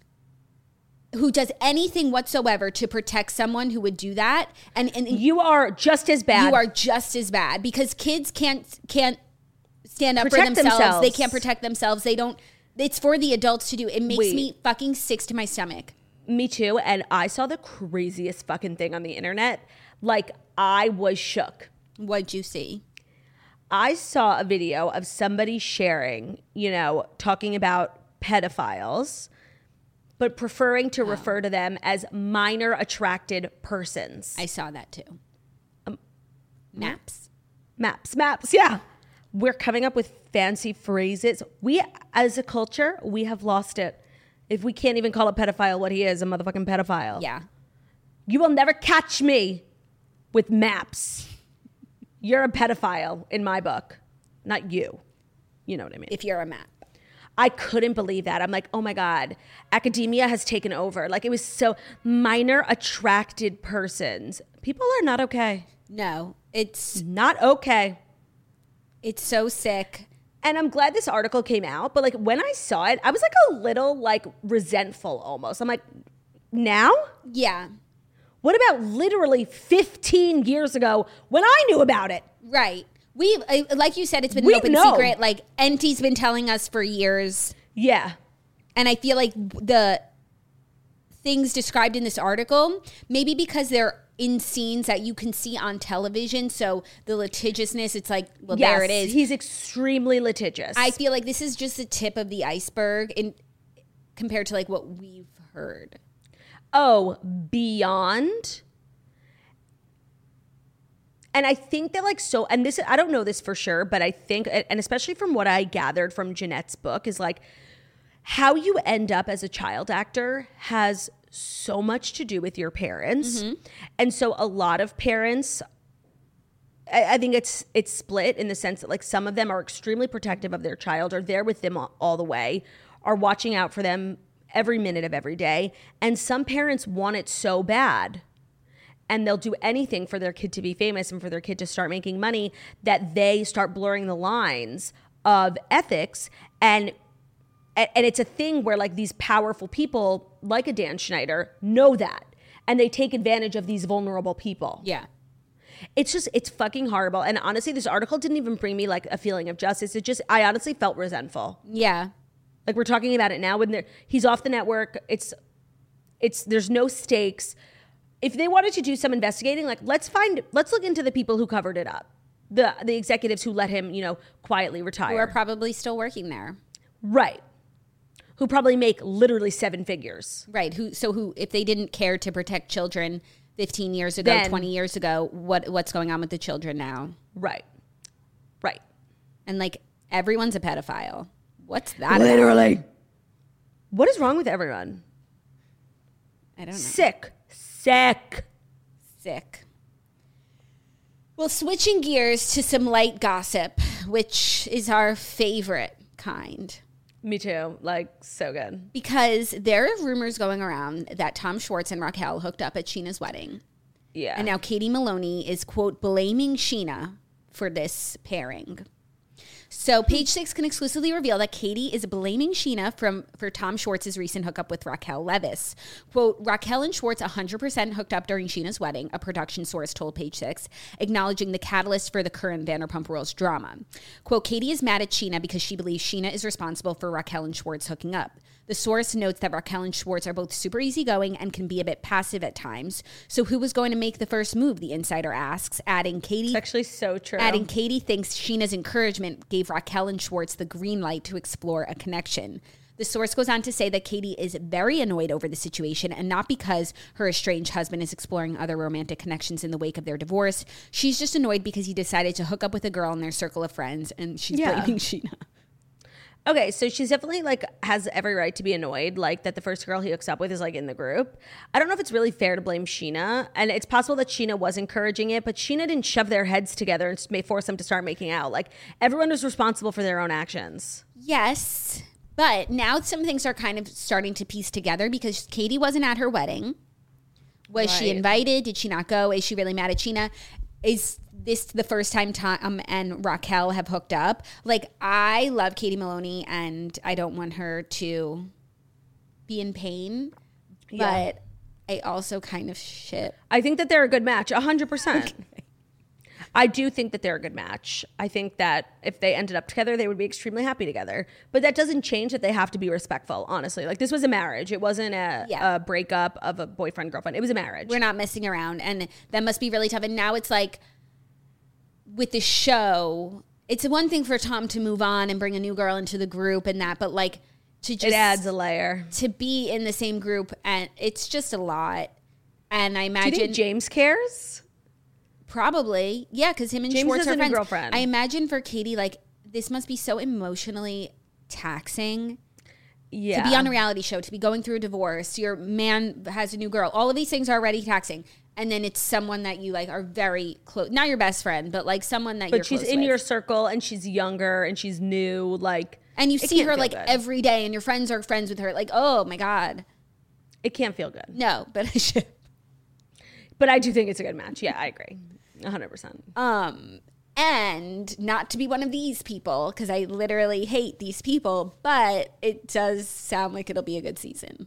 who does anything whatsoever to protect someone who would do that, and, and you are just as bad. You are just as bad because kids can't, can't, stand up protect for themselves. themselves. They can't protect themselves. They don't. It's for the adults to do. It makes Wait. me fucking sick to my stomach. Me too. And I saw the craziest fucking thing on the internet. Like I was shook. What'd you see? I saw a video of somebody sharing, you know, talking about pedophiles, but preferring to oh. refer to them as minor attracted persons. I saw that too. Um, maps. Maps. Maps. Yeah. We're coming up with fancy phrases. We, as a culture, we have lost it. If we can't even call a pedophile what he is, a motherfucking pedophile. Yeah. You will never catch me with maps. You're a pedophile in my book. Not you. You know what I mean? If you're a map. I couldn't believe that. I'm like, oh my God, academia has taken over. Like it was so minor attracted persons. People are not okay. No, it's not okay. It's so sick. And I'm glad this article came out. But like when I saw it, I was like a little like resentful almost. I'm like, now? Yeah. What about literally fifteen years ago when I knew about it? Right. We, like you said, it's been we an open know. secret. Like Enty's been telling us for years. Yeah. And I feel like the things described in this article, maybe because they're in scenes that you can see on television. So the litigiousness, it's like, well, yes, there it is. He's extremely litigious. I feel like this is just the tip of the iceberg in compared to like what we've heard. Oh, beyond. And I think that like, so, and this, I don't know this for sure, but I think, and especially from what I gathered from Jeanette's book is like how you end up as a child actor has so much to do with your parents. Mm-hmm. And so a lot of parents, I, I think it's it's split in the sense that like some of them are extremely protective of their child, are there with them all, all the way, are watching out for them every minute of every day. And some parents want it so bad and they'll do anything for their kid to be famous and for their kid to start making money that they start blurring the lines of ethics. And and it's a thing where like these powerful people like a Dan Schneider know that. And they take advantage of these vulnerable people. Yeah. It's just, it's fucking horrible. And honestly, this article didn't even bring me like a feeling of justice. It just, I honestly felt resentful. Yeah. Like we're talking about it now when they're, he's off the network. It's, it's, there's no stakes. If they wanted to do some investigating, like let's find, let's look into the people who covered it up. The, the executives who let him, you know, quietly retire. Who are probably still working there. Right. Who probably make literally seven figures. Right. Who, so who, if they didn't care to protect children fifteen years ago, Then, twenty years ago, what what's going on with the children now? Right. Right. And like everyone's a pedophile. What's that? Literally. About? What is wrong with everyone? I don't know. Sick. Sick. Sick. Well, switching gears to some light gossip, which is our favorite kind. Me too. Like, so good. Because there are rumors going around that Tom Schwartz and Raquel hooked up at Sheena's wedding. Yeah. And now Katie Maloney is, quote, blaming Sheena for this pairing. So Page Six can exclusively reveal that Katie is blaming Sheena from for Tom Schwartz's recent hookup with Raquel Leviss. Quote, Raquel and Schwartz one hundred percent hooked up during Sheena's wedding, a production source told Page Six, acknowledging the catalyst for the current Vanderpump Rules drama. Quote, Katie is mad at Sheena because she believes Sheena is responsible for Raquel and Schwartz hooking up. The source notes that Raquel and Schwartz are both super easygoing and can be a bit passive at times. So who was going to make the first move, the insider asks, adding Katie. It's actually so true. Adding Katie thinks Sheena's encouragement gave Raquel and Schwartz the green light to explore a connection. The source goes on to say that Katie is very annoyed over the situation, and not because her estranged husband is exploring other romantic connections in the wake of their divorce. She's just annoyed because he decided to hook up with a girl in their circle of friends, and she's Yeah. blaming Sheena. Okay, so she's definitely like has every right to be annoyed, like that the first girl he hooks up with is like in the group. I don't know if it's really fair to blame Sheena, and it's possible that Sheena was encouraging it, but Sheena didn't shove their heads together and may force them to start making out. Like everyone is responsible for their own actions. Yes, but now some things are kind of starting to piece together because Katie wasn't at her wedding. Was she Right. invited? Did she not go? Is she really mad at Sheena? Is this the first time Tom and Raquel have hooked up? Like, I love Katie Maloney, and I don't want her to be in pain, Yeah. but I also kind of shit. I think that they're a good match, one hundred percent. I do think that they're a good match. I think that if they ended up together, they would be extremely happy together. But that doesn't change that they have to be respectful, honestly. Like, this was a marriage. It wasn't a, Yeah. a breakup of a boyfriend-girlfriend. It was a marriage. We're not messing around, and that must be really tough. And now it's like, with the show, it's one thing for Tom to move on and bring a new girl into the group and that, but like to just It adds a layer. to be in the same group, and it's just a lot. And I Do you imagine think James cares? probably, yeah, because him and James Schwartz has are a new friends. girlfriend. I imagine for Katie, like this must be so emotionally taxing. Yeah. To be on a reality show, to be going through a divorce, your man has a new girl. All of these things are already taxing. And then it's someone that you like are very close, not your best friend, but like someone that you're But she's close in with. your circle and she's younger and she's new. Like, And you it see can't her feel like good. every day and your friends are friends with her. Like, oh my God. It can't feel good. No, but I should. But I do think it's a good match. Yeah, I agree. one hundred percent. Um, and not to be one of these people, because I literally hate these people, but it does sound like it'll be a good season.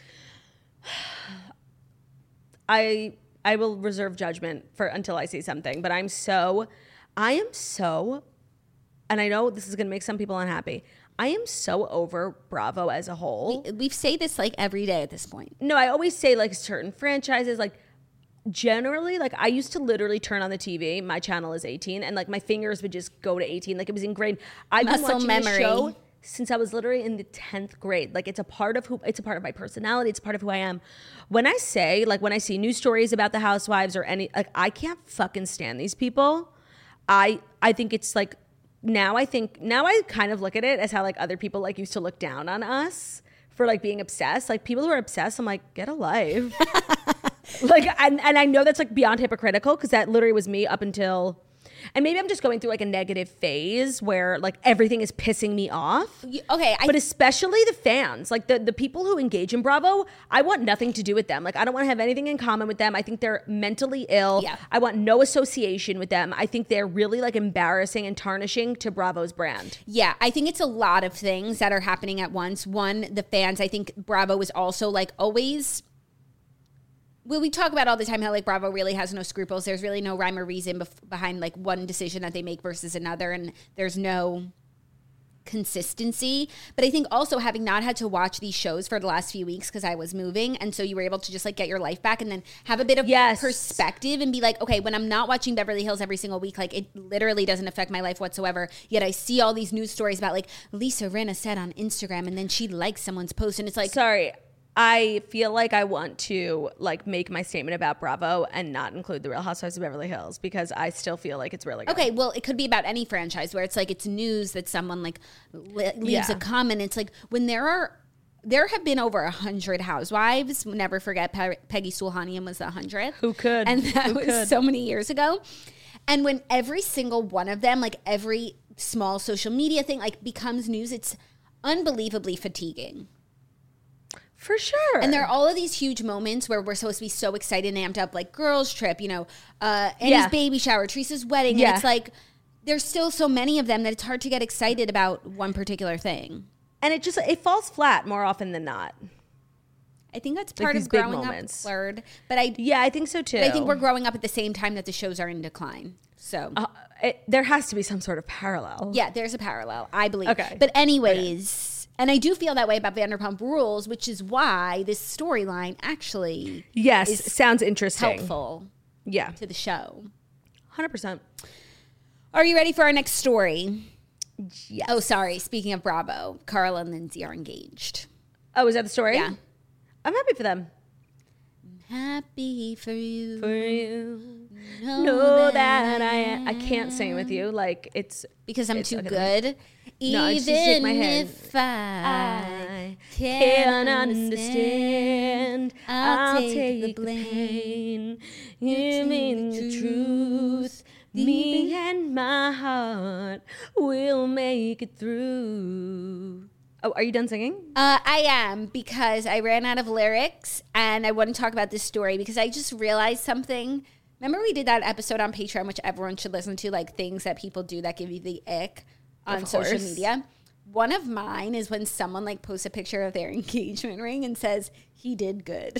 I I will reserve judgment for until I see something, but I'm so I am so and I know this is going to make some people unhappy. I am so over Bravo as a whole. We, we say this like every day at this point. No, I always say like certain franchises, like generally, like I used to literally turn on the T V. My channel is eighteen, and like my fingers would just go to eighteen, like it was ingrained. I've been Muscle watching memory. this show since I was literally in the tenth grade. Like it's a part of who, it's a part of my personality. It's a part of who I am. When I say, like when I see news stories about the housewives or any, like I can't fucking stand these people. I I think it's like. Now I think, now I kind of look at it as how like other people like used to look down on us for like being obsessed. Like people who are obsessed, I'm like, get a life. Like, and, and I know that's like beyond hypocritical because that literally was me up until, And maybe I'm just going through like a negative phase where like everything is pissing me off. Okay. I, But especially the fans, like the, the people who engage in Bravo, I want nothing to do with them. Like I don't want to have anything in common with them. I think they're mentally ill. Yeah. I want no association with them. I think they're really like embarrassing and tarnishing to Bravo's brand. yeah, I think it's a lot of things that are happening at once. One, the fans, I think Bravo is also like always... Well, we talk about all the time how like Bravo really has no scruples. There's really no rhyme or reason bef- behind like one decision that they make versus another. And there's no consistency. But I think also having not had to watch these shows for the last few weeks because I was moving, and so you were able to just like get your life back and then have a bit of Yes. perspective and be like, okay, when I'm not watching Beverly Hills every single week, like it literally doesn't affect my life whatsoever. Yet I see all these news stories about like Lisa Rinna said on Instagram and then she liked someone's post and it's like, Sorry. I feel like I want to like make my statement about Bravo and not include the Real Housewives of Beverly Hills because I still feel like it's really good. okay, well, it could be about any franchise where it's like it's news that someone like li- leaves Yeah. a comment. It's like when there are, there have been over a hundred housewives. Never forget Pe- Peggy Sulhanian was the hundredth. Who could? And that Who was could? so many years ago. And when every single one of them, like every small social media thing, like becomes news, it's unbelievably fatiguing. For sure. And there are all of these huge moments where we're supposed to be so excited and amped up, like girls' trip, you know, uh, Annie's Yeah. baby shower, Teresa's wedding. Yeah. And it's like, there's still so many of them that it's hard to get excited about one particular thing. And it just, it falls flat more often than not. I think that's Like part these of big growing moments. up blurred. But I, Yeah, I think so too. but I think we're growing up at the same time that the shows are in decline. So, Uh, it, there has to be some sort of parallel. yeah, there's a parallel, I believe. Okay. But anyways... And I do feel that way about Vanderpump Rules, which is why this storyline actually Yes, is sounds interesting. helpful Yeah, to the show. one hundred percent. Are you ready for our next story? Yes. Oh, sorry. Speaking of Bravo, Carl and Lindsay are engaged. Oh, is that the story? Yeah. I'm happy for them. Happy for you. For you. know Know that I I can't sing with you. Like it's Because I'm it's too okay. good. No, Even just shake my head. if I, I can't can't understand, understand. I'll I'll take take the the blame. pain. You mean the truth. Me and my heart will make it through. Oh, are you done singing? Uh, I am, because I ran out of lyrics and I want to talk about this story because I just realized something. Remember we did that episode on Patreon, which everyone should listen to, like things that people do that give you the ick on Of social course. media. One of mine is when someone like posts a picture of their engagement ring and says, he did good.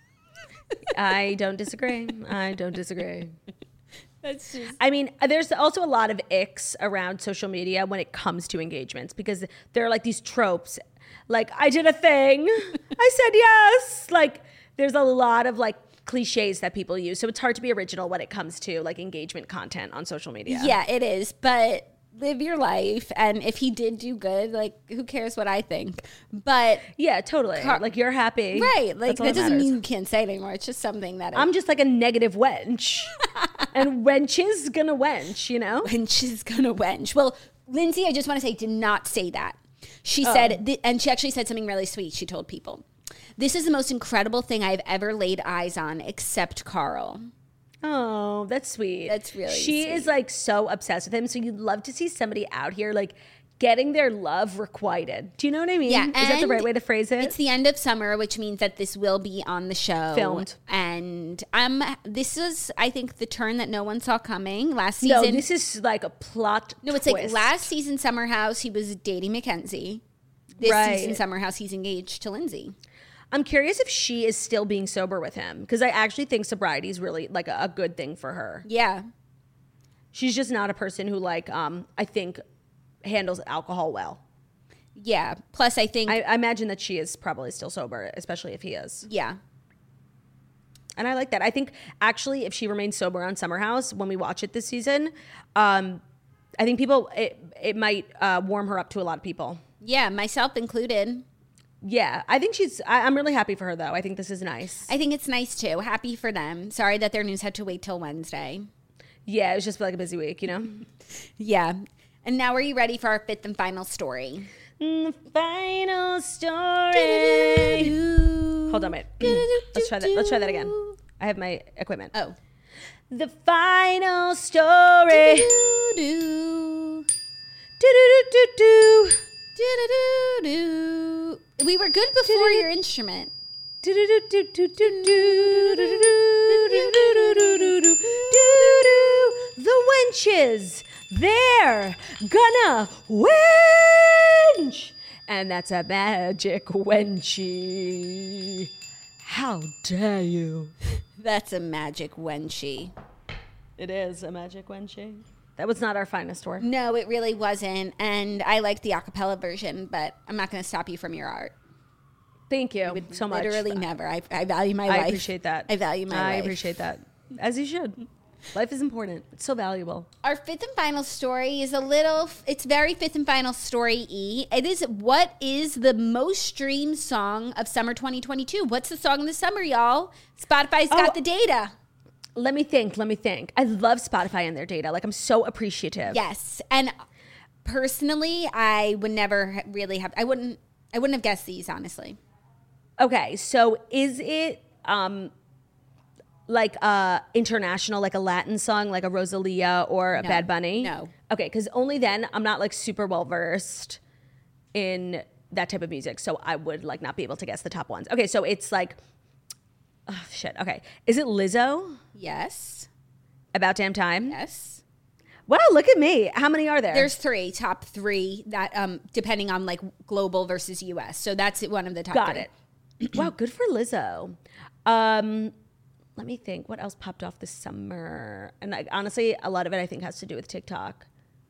I don't disagree. I don't disagree. That's just... I mean, there's also a lot of icks around social media when it comes to engagements because there are like these tropes. Like, I did a thing. I said yes. Like, there's a lot of like cliches that people use. So it's hard to be original when it comes to like engagement content on social media. Yeah, it is. But live your life. And if he did do good, like, who cares what I think? But, Yeah, totally. Car- like, you're happy. right. Like, That's all that doesn't matters. mean you can't say it anymore. It's just something that I'm just like a negative wench. And wench is gonna wench, you know? wench is gonna wench. Well, Lindsay, I just want to say, did not say that. She Oh. said, th- and she actually said something really sweet. She told people, this is the most incredible thing I've ever laid eyes on, except Carl. Oh, that's sweet. That's really She sweet. is like so obsessed with him. So you'd love to see somebody out here like getting their love requited. Do you know what I mean? Yeah, Is that the and right way to phrase it? It's the end of summer, which means that this will be on the show. Filmed. And um, this is, I think, the turn that no one saw coming last no, season. this is like a plot. No, it's like twist. last season Summer House, he was dating Mackenzie. This Right. season Summer House, he's engaged to Lindsay. I'm curious if she is still being sober with him because I actually think sobriety is really like a, a good thing for her. Yeah. She's just not a person who like um I think handles alcohol well. Yeah. Plus, I think, I, I imagine that she is probably still sober, especially if he is. yeah. And I like that. I think actually if she remains sober on Summer House when we watch it this season, um, I think people, it, it might uh, warm her up to a lot of people. Yeah, myself included. Yeah, I think she's, I, I'm really happy for her though. I think this is nice. I think it's nice too. Happy for them. Sorry that their news had to wait till Wednesday. Yeah, it was just like a busy week, you know? Yeah. And now are you ready for our fifth and final story? Mm, final story. Hold on, wait. Let's try that. Let's try that again. I have my equipment. Oh. The final story. Do-do-do. Do-do-do-do-do. Do-do-do-do. We were good before your instrument. The wenches, they're gonna wench. And that's a magic wenchy. How dare you? That's a magic wenchy. It is a magic wenchy. That was not our finest work. No, it really wasn't. And I like the acapella version, but I'm not going to stop you from your art. Thank you so much. Literally never. I, I value my I life. appreciate that. I value my I life. I appreciate that. As you should. Life is important. It's so valuable. Our fifth and final story is a little, it's very fifth and final story-y. It is, what is the most streamed song of summer twenty twenty-two? What's the song of the summer, y'all? Spotify's got Oh. the data. Let me think. Let me think. I love Spotify and their data. Like, I'm so appreciative. Yes. And personally, I would never ha- really have, I wouldn't, I wouldn't have guessed these, honestly. Okay. So is it um like uh international, like a Latin song, like a Rosalia or a No. Bad Bunny? No. Okay. Because only then I'm not like super well versed in that type of music. So I would like not be able to guess the top ones. Okay. So it's like, oh shit. Okay. Is it Lizzo? Yes. About Damn Time? Yes. Wow. Look at me. How many are there? There's three, top three, that um depending on like global versus U S. So that's one of the top Got three. it. Wow, good for Lizzo. Um, let me think. What else popped off this summer? And like, honestly, a lot of it I think has to do with TikTok.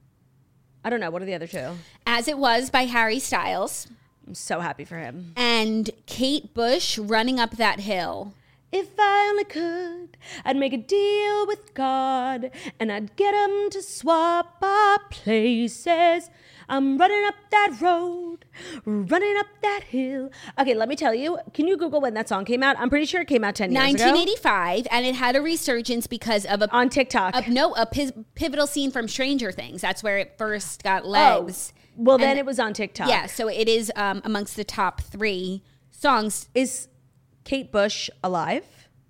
I don't know. What are the other two? As It Was by Harry Styles I'm so happy for him. and Kate Bush, Running Up That Hill. If I only could, I'd make a deal with God and I'd get him to swap our places. I'm running up that road, running up that hill. Okay, let me tell you. Can you Google when that song came out? I'm pretty sure it came out ten years ago. nineteen eighty-five, and it had a resurgence because of a On TikTok. a, no a pi- pivotal scene from Stranger Things. That's where it first got legs. Oh, well, then And- it was on TikTok. Yeah, so it is um, amongst the top three songs. Is Kate Bush alive?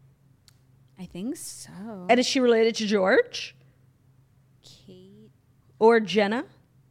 I think so. And is she related to George Kate or Jenna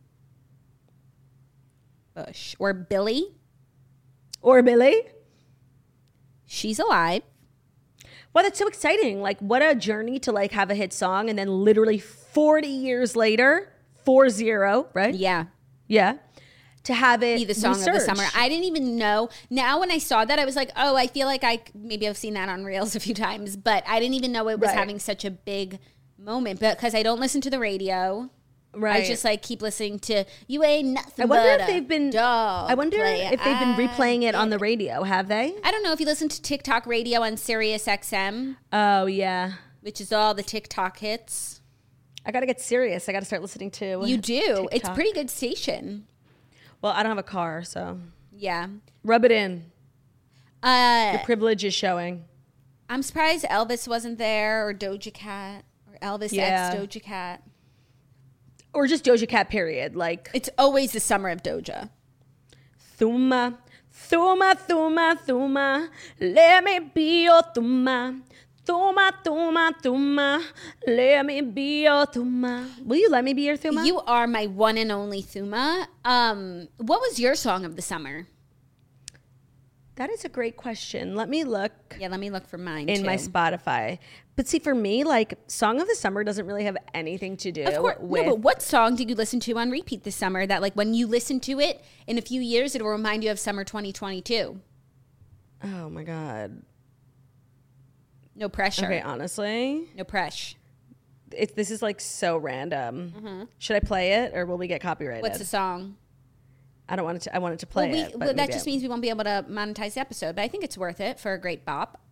Bush or Billy. or Billy? She's alive. Well, that's so exciting. Like, what a journey to like have a hit song and then literally forty years later, four zero, right? Yeah. Yeah. To have it Be the song of the resurged. summer. I didn't even know. Now when I saw that, I was like, oh, I feel like I maybe I've seen that on Reels a few times, but I didn't even know it was Right. having such a big moment. But because I don't listen to the radio, Right. I just like keep listening to You Ain't Nothing I wonder But if a they've been. Dog I wonder Player. if they've been I replaying it on get the radio. Have they? I don't know if you listen to TikTok radio on Sirius X M, Oh yeah. which is all the TikTok hits. I gotta get serious. I gotta start listening to. You do. It's TikTok. pretty good station. Well, I don't have a car, so Yeah. rub it in. Uh, Your privilege is showing. I'm surprised Elvis wasn't there, or Doja Cat, or Elvis Yeah. X Doja Cat. Or just Doja Cat, period. Like, It's always the summer of Doja. Thuma, Thuma, Thuma, Thuma, let me be your Thuma. Thuma, Thuma, Thuma, let me be your Thuma. Will you let me be your Thuma? You are my one and only Thuma. Um, what was your song of the summer? That is a great question. Let me look Yeah, let me look for mine in too. my Spotify. But see, for me, like, Song of the Summer doesn't really have anything to do Of course, with... no, but what song did you listen to on repeat this summer that, like, when you listen to it in a few years, it'll remind you of summer twenty twenty-two? Oh, my God. No pressure. Okay, honestly, No pressure. it's, this is, like, so random. Should I play it, or will we get copyrighted? What's the song? I don't want it to. I wanted to play well, we, it. But well, that maybe just I- means we won't be able to monetize the episode, but I think it's worth it for a great bop.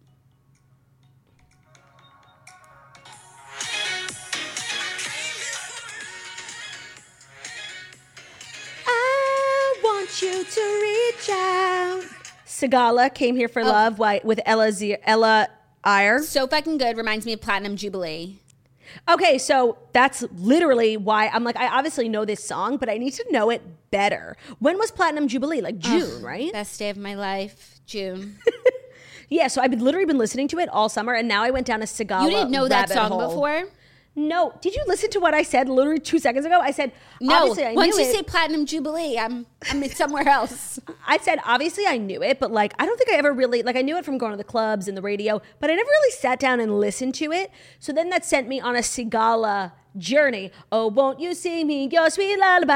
I want you to reach out. Sagala came here for love why, with Ella Z- Ella Eyre. So fucking good. Reminds me of Platinum Jubilee. Okay, so that's literally why I'm like, I obviously know this song, but I need to know it better. When was Platinum Jubilee? Like June, right? Best day of my life, June. Yeah, so I've been, literally been listening to it all summer, and now I went down a Sigala. You didn't know that rabbit song hole. before? No. Did you listen to what I said literally two seconds ago? I said, No. obviously I Once knew you it. say Platinum Jubilee, I'm I'm somewhere else. I said, obviously I knew it, but like, I don't think I ever really, like I knew it from going to the clubs and the radio, but I never really sat down and listened to it. So then that sent me on a Sigala journey. Oh, won't you sing me your sweet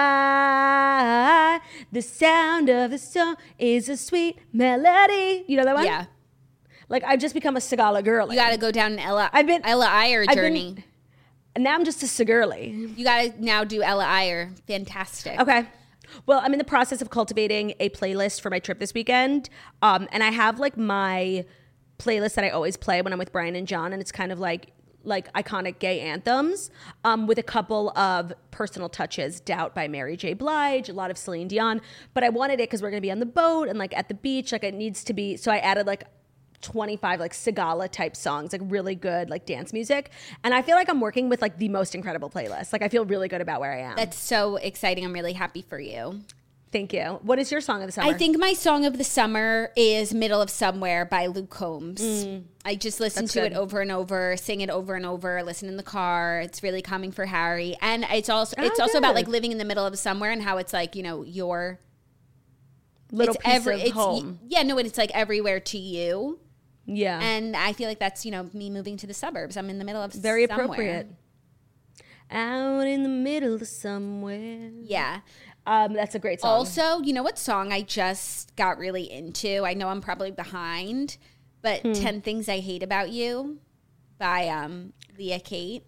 lullaby? The sound of the song is a sweet melody. You know that one? Yeah. Like, I've just become a Sigala girl. You got to go down an Ella, I've been- Ella Iyer I've journey. been- And now I'm just a Sigirly. You got to now do Ella Iyer. Fantastic. Okay. Well, I'm in the process of cultivating a playlist for my trip this weekend. Um, and I have like my playlist that I always play when I'm with Brian and John. And it's kind of like like iconic gay anthems um, with a couple of personal touches. Doubt by Mary J. Blige, a lot of Celine Dion. But I wanted it because we're going to be on the boat and like at the beach. Like it needs to be. So I added like twenty-five like Sigala type songs, like really good like dance music. And I feel like I'm working with like the most incredible playlist. Like I feel really good about where I am. That's so exciting. I'm really happy for you. Thank you. What is your song of the summer? I think my song of the summer is Middle of Somewhere by Luke Combs. Mm, I just listen to good. it over and over, sing it over and over, listen in the car. It's really calming for Harry. And it's also it's Oh, also about like good. living in the middle of somewhere and how it's like, you know, your little it's piece every of it's home. yeah, no, it's like everywhere to you. Yeah. And I feel like that's, you know, me moving to the suburbs. I'm in the middle of Very somewhere. appropriate. Out in the middle of somewhere. Yeah. Um, that's a great song. Also, you know what song I just got really into? I know I'm probably behind, but Hmm. ten Things I Hate About You by um, Leah Kate.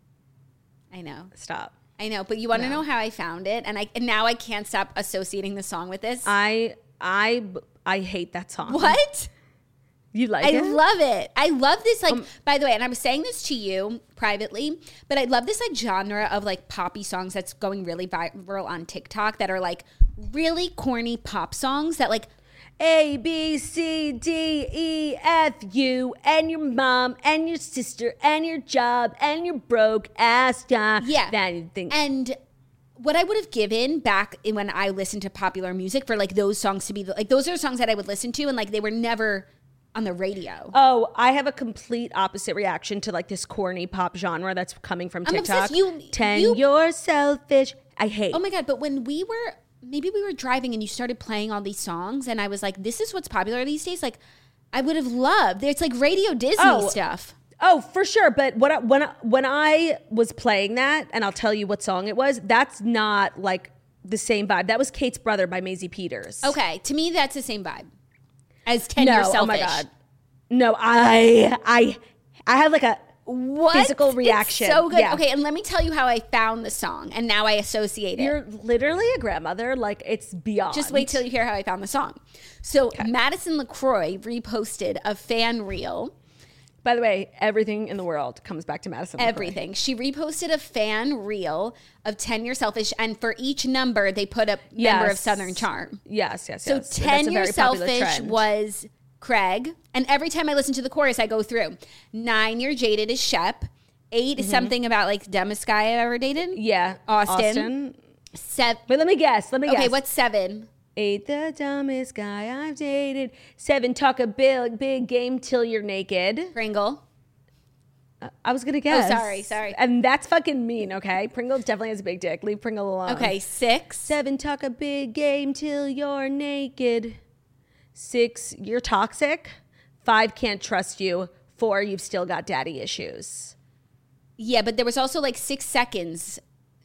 I know. Stop. I know, but you want to No. know how I found it? And I and now I can't stop associating the song with this. I I I hate that song. What? You like I it? love it. I love this, like, Um, by the way, and I was saying this to you privately, but I love this, like, genre of, like, poppy songs that's going really viral on TikTok that are, like, really corny pop songs that, like, A, B, C, D, E, F, you, and your mom, and your sister, and your job, and your broke ass job. yeah. That you think. And what I would have given back in when I listened to popular music for, like, those songs to be, the, like, those are songs that I would listen to, and, like, they were never on the radio. Oh, I have a complete opposite reaction to like this corny pop genre that's coming from I'm TikTok. obsessed. You- Ten, you- you're selfish. I hate. Oh my God, but when we were, maybe we were driving and you started playing all these songs and I was like, this is what's popular these days. Like, I would have loved, it's like Radio Disney Oh. stuff. Oh, for sure. But what I, when I, when I was playing that, and I'll tell you what song it was, that's not like the same vibe. That was Kate's Brother by Maisie Peters. Okay, to me, that's the same vibe as ten No, You're oh Selfish. my God. No, I I I have like a What? physical It's reaction. so good. Yeah. Okay, and let me tell you how I found the song and now I associate it. You're literally a grandmother. Like it's beyond. Just wait till you hear how I found the song. So Madison LaCroix reposted a fan reel. By the way, everything in the world comes back to Madison. LaCroix. Everything. She reposted a fan reel of ten You're Selfish, and for each number, they put a member of Yes. Southern Charm. Yes, yes, So yes. That's ten a You're very popular Selfish trend. was Craig, and every time I listen to the chorus, I go through. Nine You're Jaded is Shep. Eight is something about like dumbest guy I ever dated. Mm-hmm. Yeah, Austin. Seven. Wait, let me guess. Let me Okay, guess. what's seven? Eight, the dumbest guy I've dated. Seven, talk a big, big game till you're naked. Pringle. I was gonna guess. sorry, sorry. And that's fucking mean. Okay, Pringle definitely has a big dick. Leave Pringle alone. Okay, six. Seven, talk a big game till you're naked. Six, you're toxic. Five, can't trust you. Four, you've still got daddy issues. Yeah, but there was also like six seconds.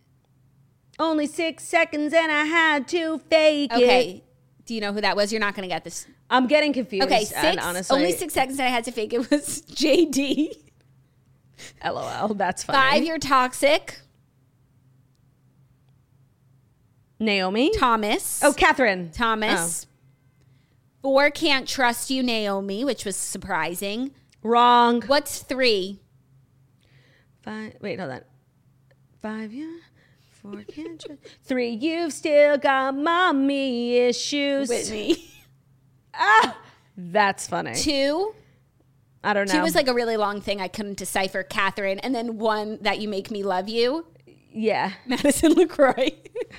Only six seconds and I had to fake it. Okay. Do you know who that was? You're not going to get this. I'm getting confused. Okay, six. And honestly, Only six seconds that I had to fake it was J D. LOL. That's funny. Five, you're toxic. Naomi. Thomas. Oh, Catherine. Thomas. Four, can't trust you, Naomi, which was surprising. Oh, wrong. What's three? Five. Wait, hold on. Five. Yeah. Four. Can't trust. Three. You've still got mommy issues. Whitney. Ah, that's funny. Two. I don't know. Two was like a really long thing. I couldn't decipher. Catherine. And then one, that you make me love you. yeah. Madison LaCroix.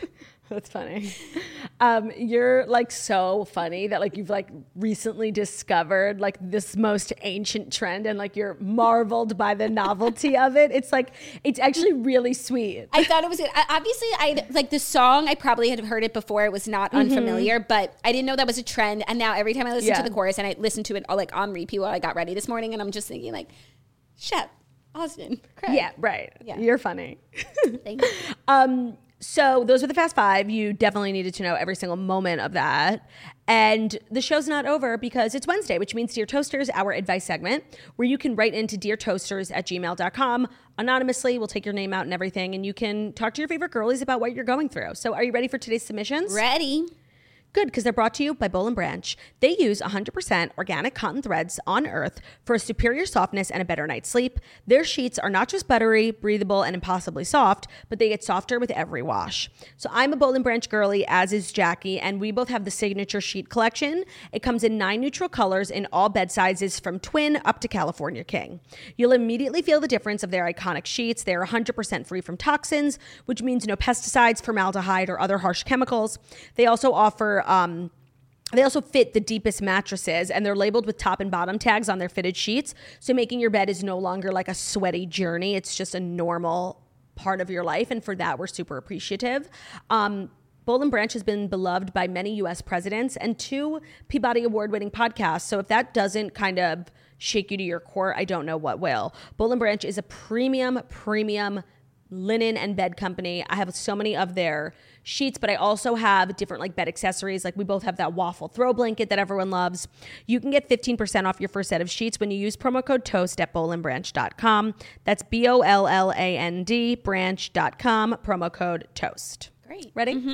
That's funny. Um, you're like so funny that like you've like recently discovered like this most ancient trend and like you're marveled by the novelty of it. It's like, it's actually really sweet. I thought it was good. I, obviously, I like the song. I probably had heard it before. It was not unfamiliar, mm-hmm. but I didn't know that was a trend. And now every time I listen yeah. to the chorus, and I listened to it all like on repeat while I got ready this morning, and I'm just thinking like, Shep, Austin, Craig. Yeah, right. Yeah. You're funny. Thank you. Um, So those were the Fast Five. You definitely needed to know every single moment of that. And the show's not over because it's Wednesday, which means Dear Toasters, our advice segment, where you can write into dear toasters at gmail dot com anonymously. We'll take your name out and everything, and you can talk to your favorite girlies about what you're going through. So are you ready for today's submissions? Ready. Good, because they're brought to you by Boll and Branch. They use one hundred percent organic cotton threads on earth for a superior softness and a better night's sleep. Their sheets are not just buttery, breathable, and impossibly soft, but they get softer with every wash. So I'm a Boll and Branch girly, as is Jackie, and we both have the signature sheet collection. It comes in nine neutral colors in all bed sizes from twin up to California king. You'll immediately feel the difference of their iconic sheets. They're one hundred percent free from toxins, which means no pesticides, formaldehyde, or other harsh chemicals. They also offer Um, they also fit the deepest mattresses, and they're labeled with top and bottom tags on their fitted sheets. So making your bed is no longer like a sweaty journey. It's just a normal part of your life. And for that, we're super appreciative. Um, Boll and Branch has been beloved by many U S presidents and two Peabody Award-winning podcasts. So if that doesn't kind of shake you to your core, I don't know what will. Boll and Branch is a premium, premium linen and bed company. I have so many of their sheets, but I also have different like bed accessories. Like we both have that waffle throw blanket that everyone loves. You can get fifteen percent off your first set of sheets when you use promo code TOAST at boll and branch dot com. That's B O L L A N D branch dot com, promo code TOAST. Great. Ready? Mm-hmm.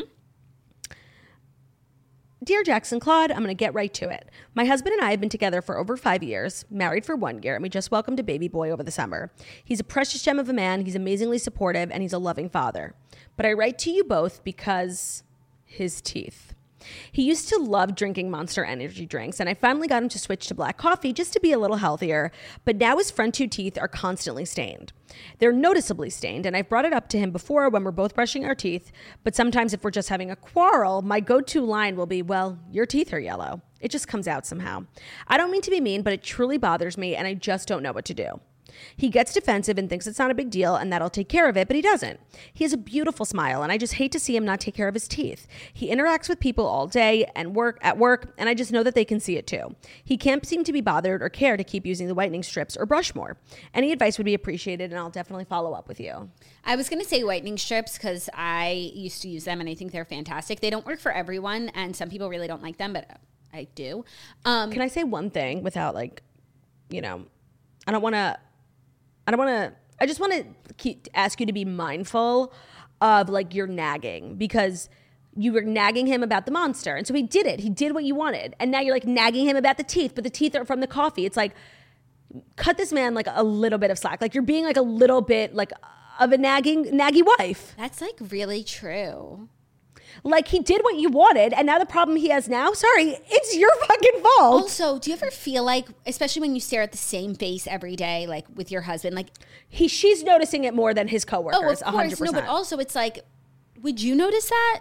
Dear Jackson Claude, I'm going to get right to it. My husband and I have been together for over five years, married for one year, and we just welcomed a baby boy over the summer. He's a precious gem of a man, he's amazingly supportive, and he's a loving father. But I write to you both because his teeth. He used to love drinking Monster energy drinks, and I finally got him to switch to black coffee just to be a little healthier, but now his front two teeth are constantly stained. They're noticeably stained, and I've brought it up to him before when we're both brushing our teeth, but sometimes if we're just having a quarrel, my go-to line will be, well, your teeth are yellow. It just comes out somehow. I don't mean to be mean, but it truly bothers me, and I just don't know what to do. He gets defensive and thinks it's not a big deal and that I'll take care of it, but he doesn't. He has a beautiful smile, and I just hate to see him not take care of his teeth. He interacts with people all day and work at work, and I just know that they can see it too. He can't seem to be bothered or care to keep using the whitening strips or brush more. Any advice would be appreciated, and I'll definitely follow up with you. I was going to say whitening strips because I used to use them, and I think they're fantastic. They don't work for everyone, and some people really don't like them, but I do. Um, Can I say one thing without like, you know, I don't want to... I don't want to, I just want to keep, ask you to be mindful of like your nagging, because you were nagging him about the Monster. And so he did it. He did what you wanted. And now you're like nagging him about the teeth, but the teeth are from the coffee. It's like, cut this man like a little bit of slack. Like you're being like a little bit like of a nagging, naggy wife. That's like really true. Like he did what you wanted, and now the problem he has now, sorry, it's your fucking fault. Also, do you ever feel like, especially when you stare at the same face every day, like with your husband, like he, she's noticing it more than his coworkers. Oh, of course, one hundred percent. No, but also it's like, would you notice that?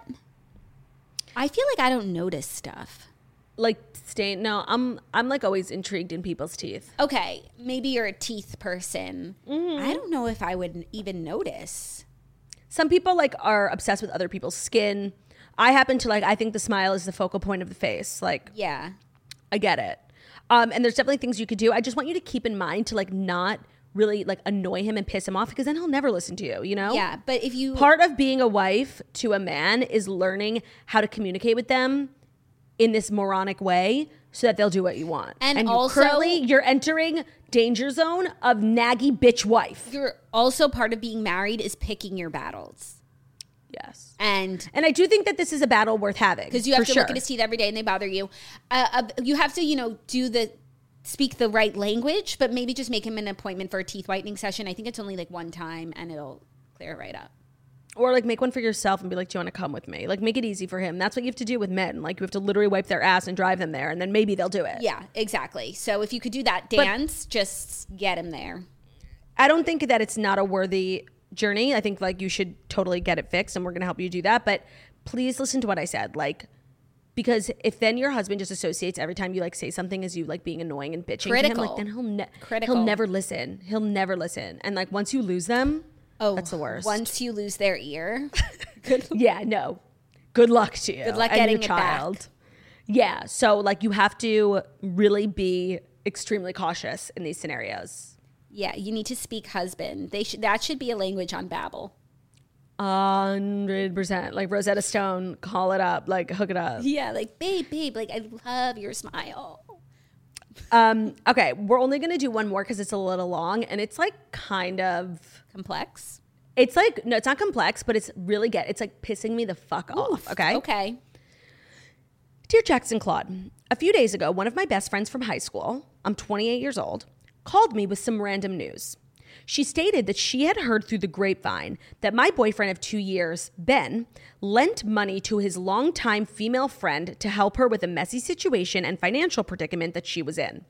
I feel like I don't notice stuff. Like stain? No, I'm I'm like always intrigued in people's teeth. Okay, maybe you're a teeth person. Mm-hmm. I don't know if I would even notice. Some people like are obsessed with other people's skin. I happen to like, I think the smile is the focal point of the face. Like, yeah, I get it. Um, and there's definitely things you could do. I just want you to keep in mind to like not really like annoy him and piss him off, because then he'll never listen to you, you know? Yeah, but if you... Part of being a wife to a man is learning how to communicate with them in this moronic way so that they'll do what you want. And, and also... currently, you're entering danger zone of naggy bitch wife. You're also, part of being married is picking your battles. Yes. And and I do think that this is a battle worth having. Because you have to sure. look at his teeth every day and they bother you. Uh, uh, you have to, you know, do the, speak the right language, but maybe just make him an appointment for a teeth whitening session. I think it's only like one time and it'll clear it right up. Or like make one for yourself and be like, do you want to come with me? Like make it easy for him. That's what you have to do with men. Like you have to literally wipe their ass and drive them there, and then maybe they'll do it. Yeah, exactly. So if you could do that dance, but just get him there. I don't think that it's not a worthy journey. I think like you should totally get it fixed, and we're going to help you do that. But please listen to what I said. Like, because if then your husband just associates every time you like say something as you like being annoying and bitching Critical. to him, like then he'll ne- Critical. he'll never listen. He'll never listen. And like once you lose them, Oh, that's the worst. Once you lose their ear, yeah, no. Good luck to you. Good luck and getting your it child. back. Yeah, so like you have to really be extremely cautious in these scenarios. yeah, you need to speak husband. They should that should be a language on Babbel. Hundred percent, like Rosetta Stone, call it up, like hook it up. Yeah, like babe, babe, like I love your smile. Um, okay, we're only gonna do one more because it's a little long, and it's like kind of, Complex. it's like no, it's not complex, but it's really get, it's like pissing me the fuck off. Okay, Okay. dear Jackson Claude, a few days ago, one of my best friends from high school, I'm twenty-eight years old, called me with some random news. She stated that she had heard through the grapevine that my boyfriend of two years, Ben, lent money to his longtime female friend to help her with a messy situation and financial predicament that she was in.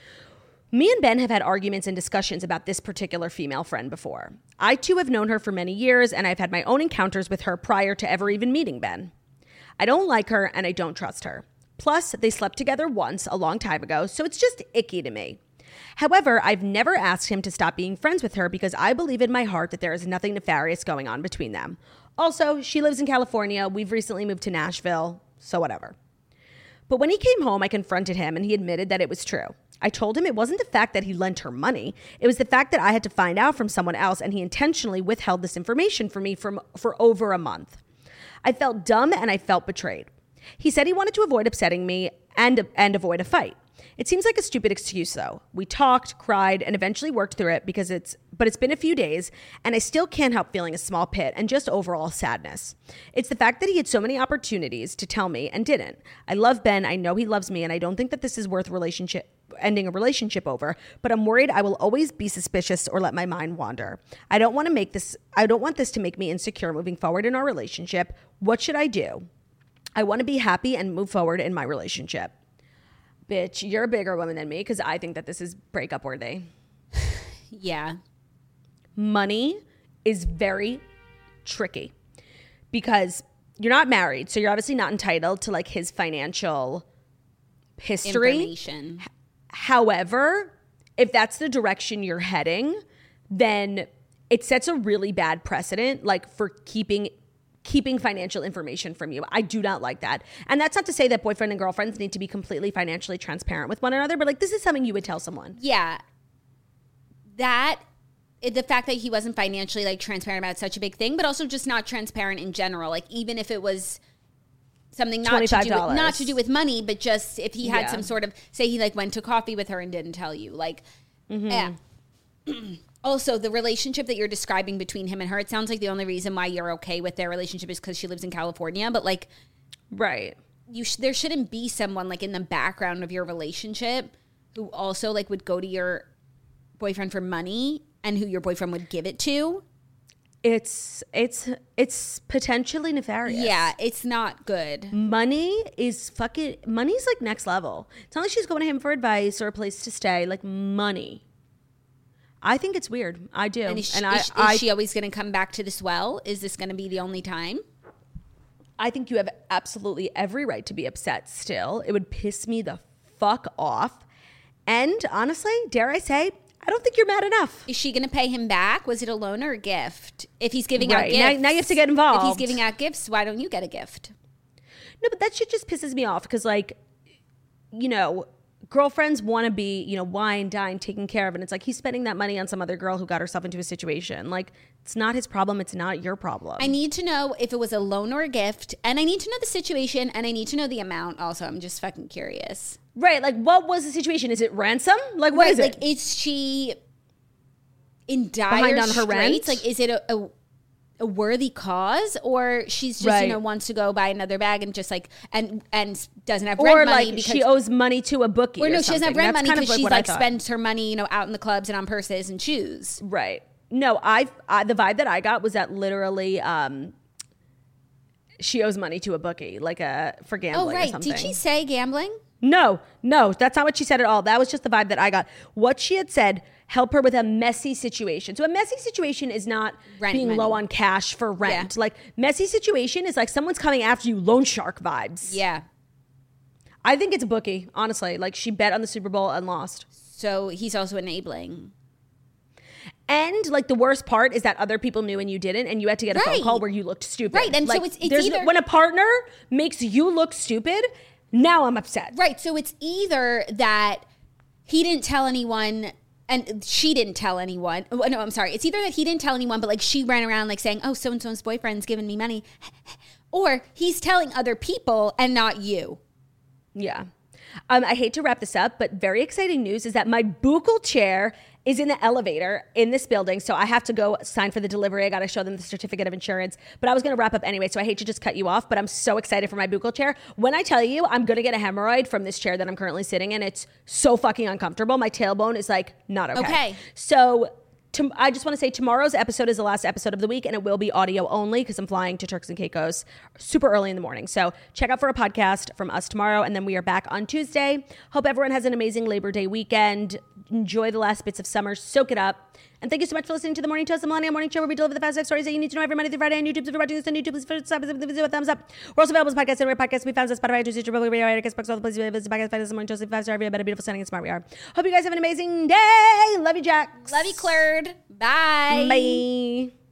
Me and Ben have had arguments and discussions about this particular female friend before. I too have known her for many years, and I've had my own encounters with her prior to ever even meeting Ben. I don't like her and I don't trust her. Plus, they slept together once a long time ago, so it's just icky to me. However, I've never asked him to stop being friends with her because I believe in my heart that there is nothing nefarious going on between them. Also, she lives in California. We've recently moved to Nashville, so whatever. But when he came home, I confronted him and he admitted that it was true. I told him it wasn't the fact that he lent her money. It was the fact that I had to find out from someone else, and he intentionally withheld this information from me from, for over a month. I felt dumb and I felt betrayed. He said he wanted to avoid upsetting me and, and avoid a fight. It seems like a stupid excuse though. We talked, cried, and eventually worked through it because it's, but it's been a few days and I still can't help feeling a small pit and just overall sadness. It's the fact that he had so many opportunities to tell me and didn't. I love Ben. I know he loves me and I don't think that this is worth relationship ending a relationship over, but I'm worried I will always be suspicious or let my mind wander. I don't want to make this, I don't want this to make me insecure moving forward in our relationship. What should I do? I want to be happy and move forward in my relationship. Bitch, you're a bigger woman than me because I think that this is breakup worthy. Yeah. Money is very tricky because you're not married, so you're obviously not entitled to like his financial history. Information. However, if that's the direction you're heading, then it sets a really bad precedent, like for keeping keeping financial information from you. I do not like that. And that's not to say that boyfriend and girlfriends need to be completely financially transparent with one another, but like this is something you would tell someone. Yeah. That, the fact that he wasn't financially like transparent about such a big thing, but also just not transparent in general. Like even if it was something not to, do with, not to do with money, but just if he had Yeah. some sort of, say he like went to coffee with her and didn't tell you. Like, Mm-hmm. yeah. Also, the relationship that you're describing between him and her, it sounds like the only reason why you're okay with their relationship is because she lives in California. But like, Right. you sh- there shouldn't be someone like in the background of your relationship who also like would go to your boyfriend for money and who your boyfriend would give it to. It's it's it's potentially nefarious. Yeah, it's not good. Money is fucking money's like next level. It's not like she's going to him for advice or a place to stay. Like money. I think it's weird. I do. And is, she, and I, is, is I, she always going to come back to this well? Is this going to be the only time? I think you have absolutely every right to be upset still. It would piss me the fuck off. And honestly, dare I say, I don't think you're mad enough. Is she going to pay him back? Was it a loan or a gift? If he's giving Right. out Now- gifts. now you have to get involved. If he's giving out gifts, why don't you get a gift? No, but that shit just pisses me off because, like, you know, girlfriends want to be, you know, wine, dine, taken care of. And it's like he's spending that money on some other girl who got herself into a situation. Like, it's not his problem. It's not your problem. I need to know if it was a loan or a gift. And I need to know the situation. And I need to know the amount also. I'm just fucking curious. Right. Like, what was the situation? Is it ransom? Like, what right, is like, it? is she in dire Behind on her straits? rent? Like, is it a, a a worthy cause, or she's just Right. you know wants to go buy another bag and just like and and doesn't have Or, rent like, money because she owes money to a bookie. or Or no, she doesn't have rent money That's kind because of she's what I like thought. spends her money you know out in the clubs and on purses and shoes. Right. No, I, I the vibe that I got was that literally um, she owes money to a bookie, like a for gambling Oh or right, something. did she say gambling? No, no, that's not what she said at all. That was just the vibe that I got. What she had said, help her with a messy situation. So a messy situation is not Rent being money. low on cash for rent. Yeah. Like messy situation is like someone's coming after you, loan shark vibes. Yeah. I think it's a bookie, honestly. Like she bet on the Super Bowl and lost. So he's also enabling. And like the worst part is that other people knew and you didn't, and you had to get a phone Right. call where you looked stupid. Right, and so Like, it's- it's there's- either- when a partner makes you look stupid, now I'm upset. Right. So it's either that he didn't tell anyone and she didn't tell anyone. Oh, no, I'm sorry. It's either that he didn't tell anyone, but like she ran around like saying, oh, so-and-so's boyfriend's giving me money. Or he's telling other people and not you. Yeah. Um, I hate to wrap this up, but very exciting news is that my buccal chair is in the elevator in this building. So I have to go sign for the delivery. I got to show them the certificate of insurance. But I was going to wrap up anyway, so I hate to just cut you off, but I'm so excited for my buccal chair. When I tell you I'm going to get a hemorrhoid from this chair that I'm currently sitting in, it's so fucking uncomfortable. My tailbone is like not okay. Okay. So to, I just want to say tomorrow's episode is the last episode of the week, and it will be audio only because I'm flying to Turks and Caicos super early in the morning. So check out for a podcast from us tomorrow, and then we are back on Tuesday. Hope everyone has an amazing Labor Day weekend. Enjoy the last bits of summer. Soak it up. And thank you so much for listening to the Morning Toast, the Millennial Morning Show, where we deliver the fast sex stories that you need to know every Monday through Friday on YouTube. So if you're watching this on YouTube, please subscribe to the video, thumbs up. We're also available as podcasts and podcasts. We found us on Spotify, iTunes, Stitcher, Google, Radio, Castbox, all the places we visit podcasts. Find us the Morning Toast, five star review, better, beautiful, stunning, and smart we are. Hope you guys have an amazing day. Love you, Jax. Love you, Claire. Bye. Bye.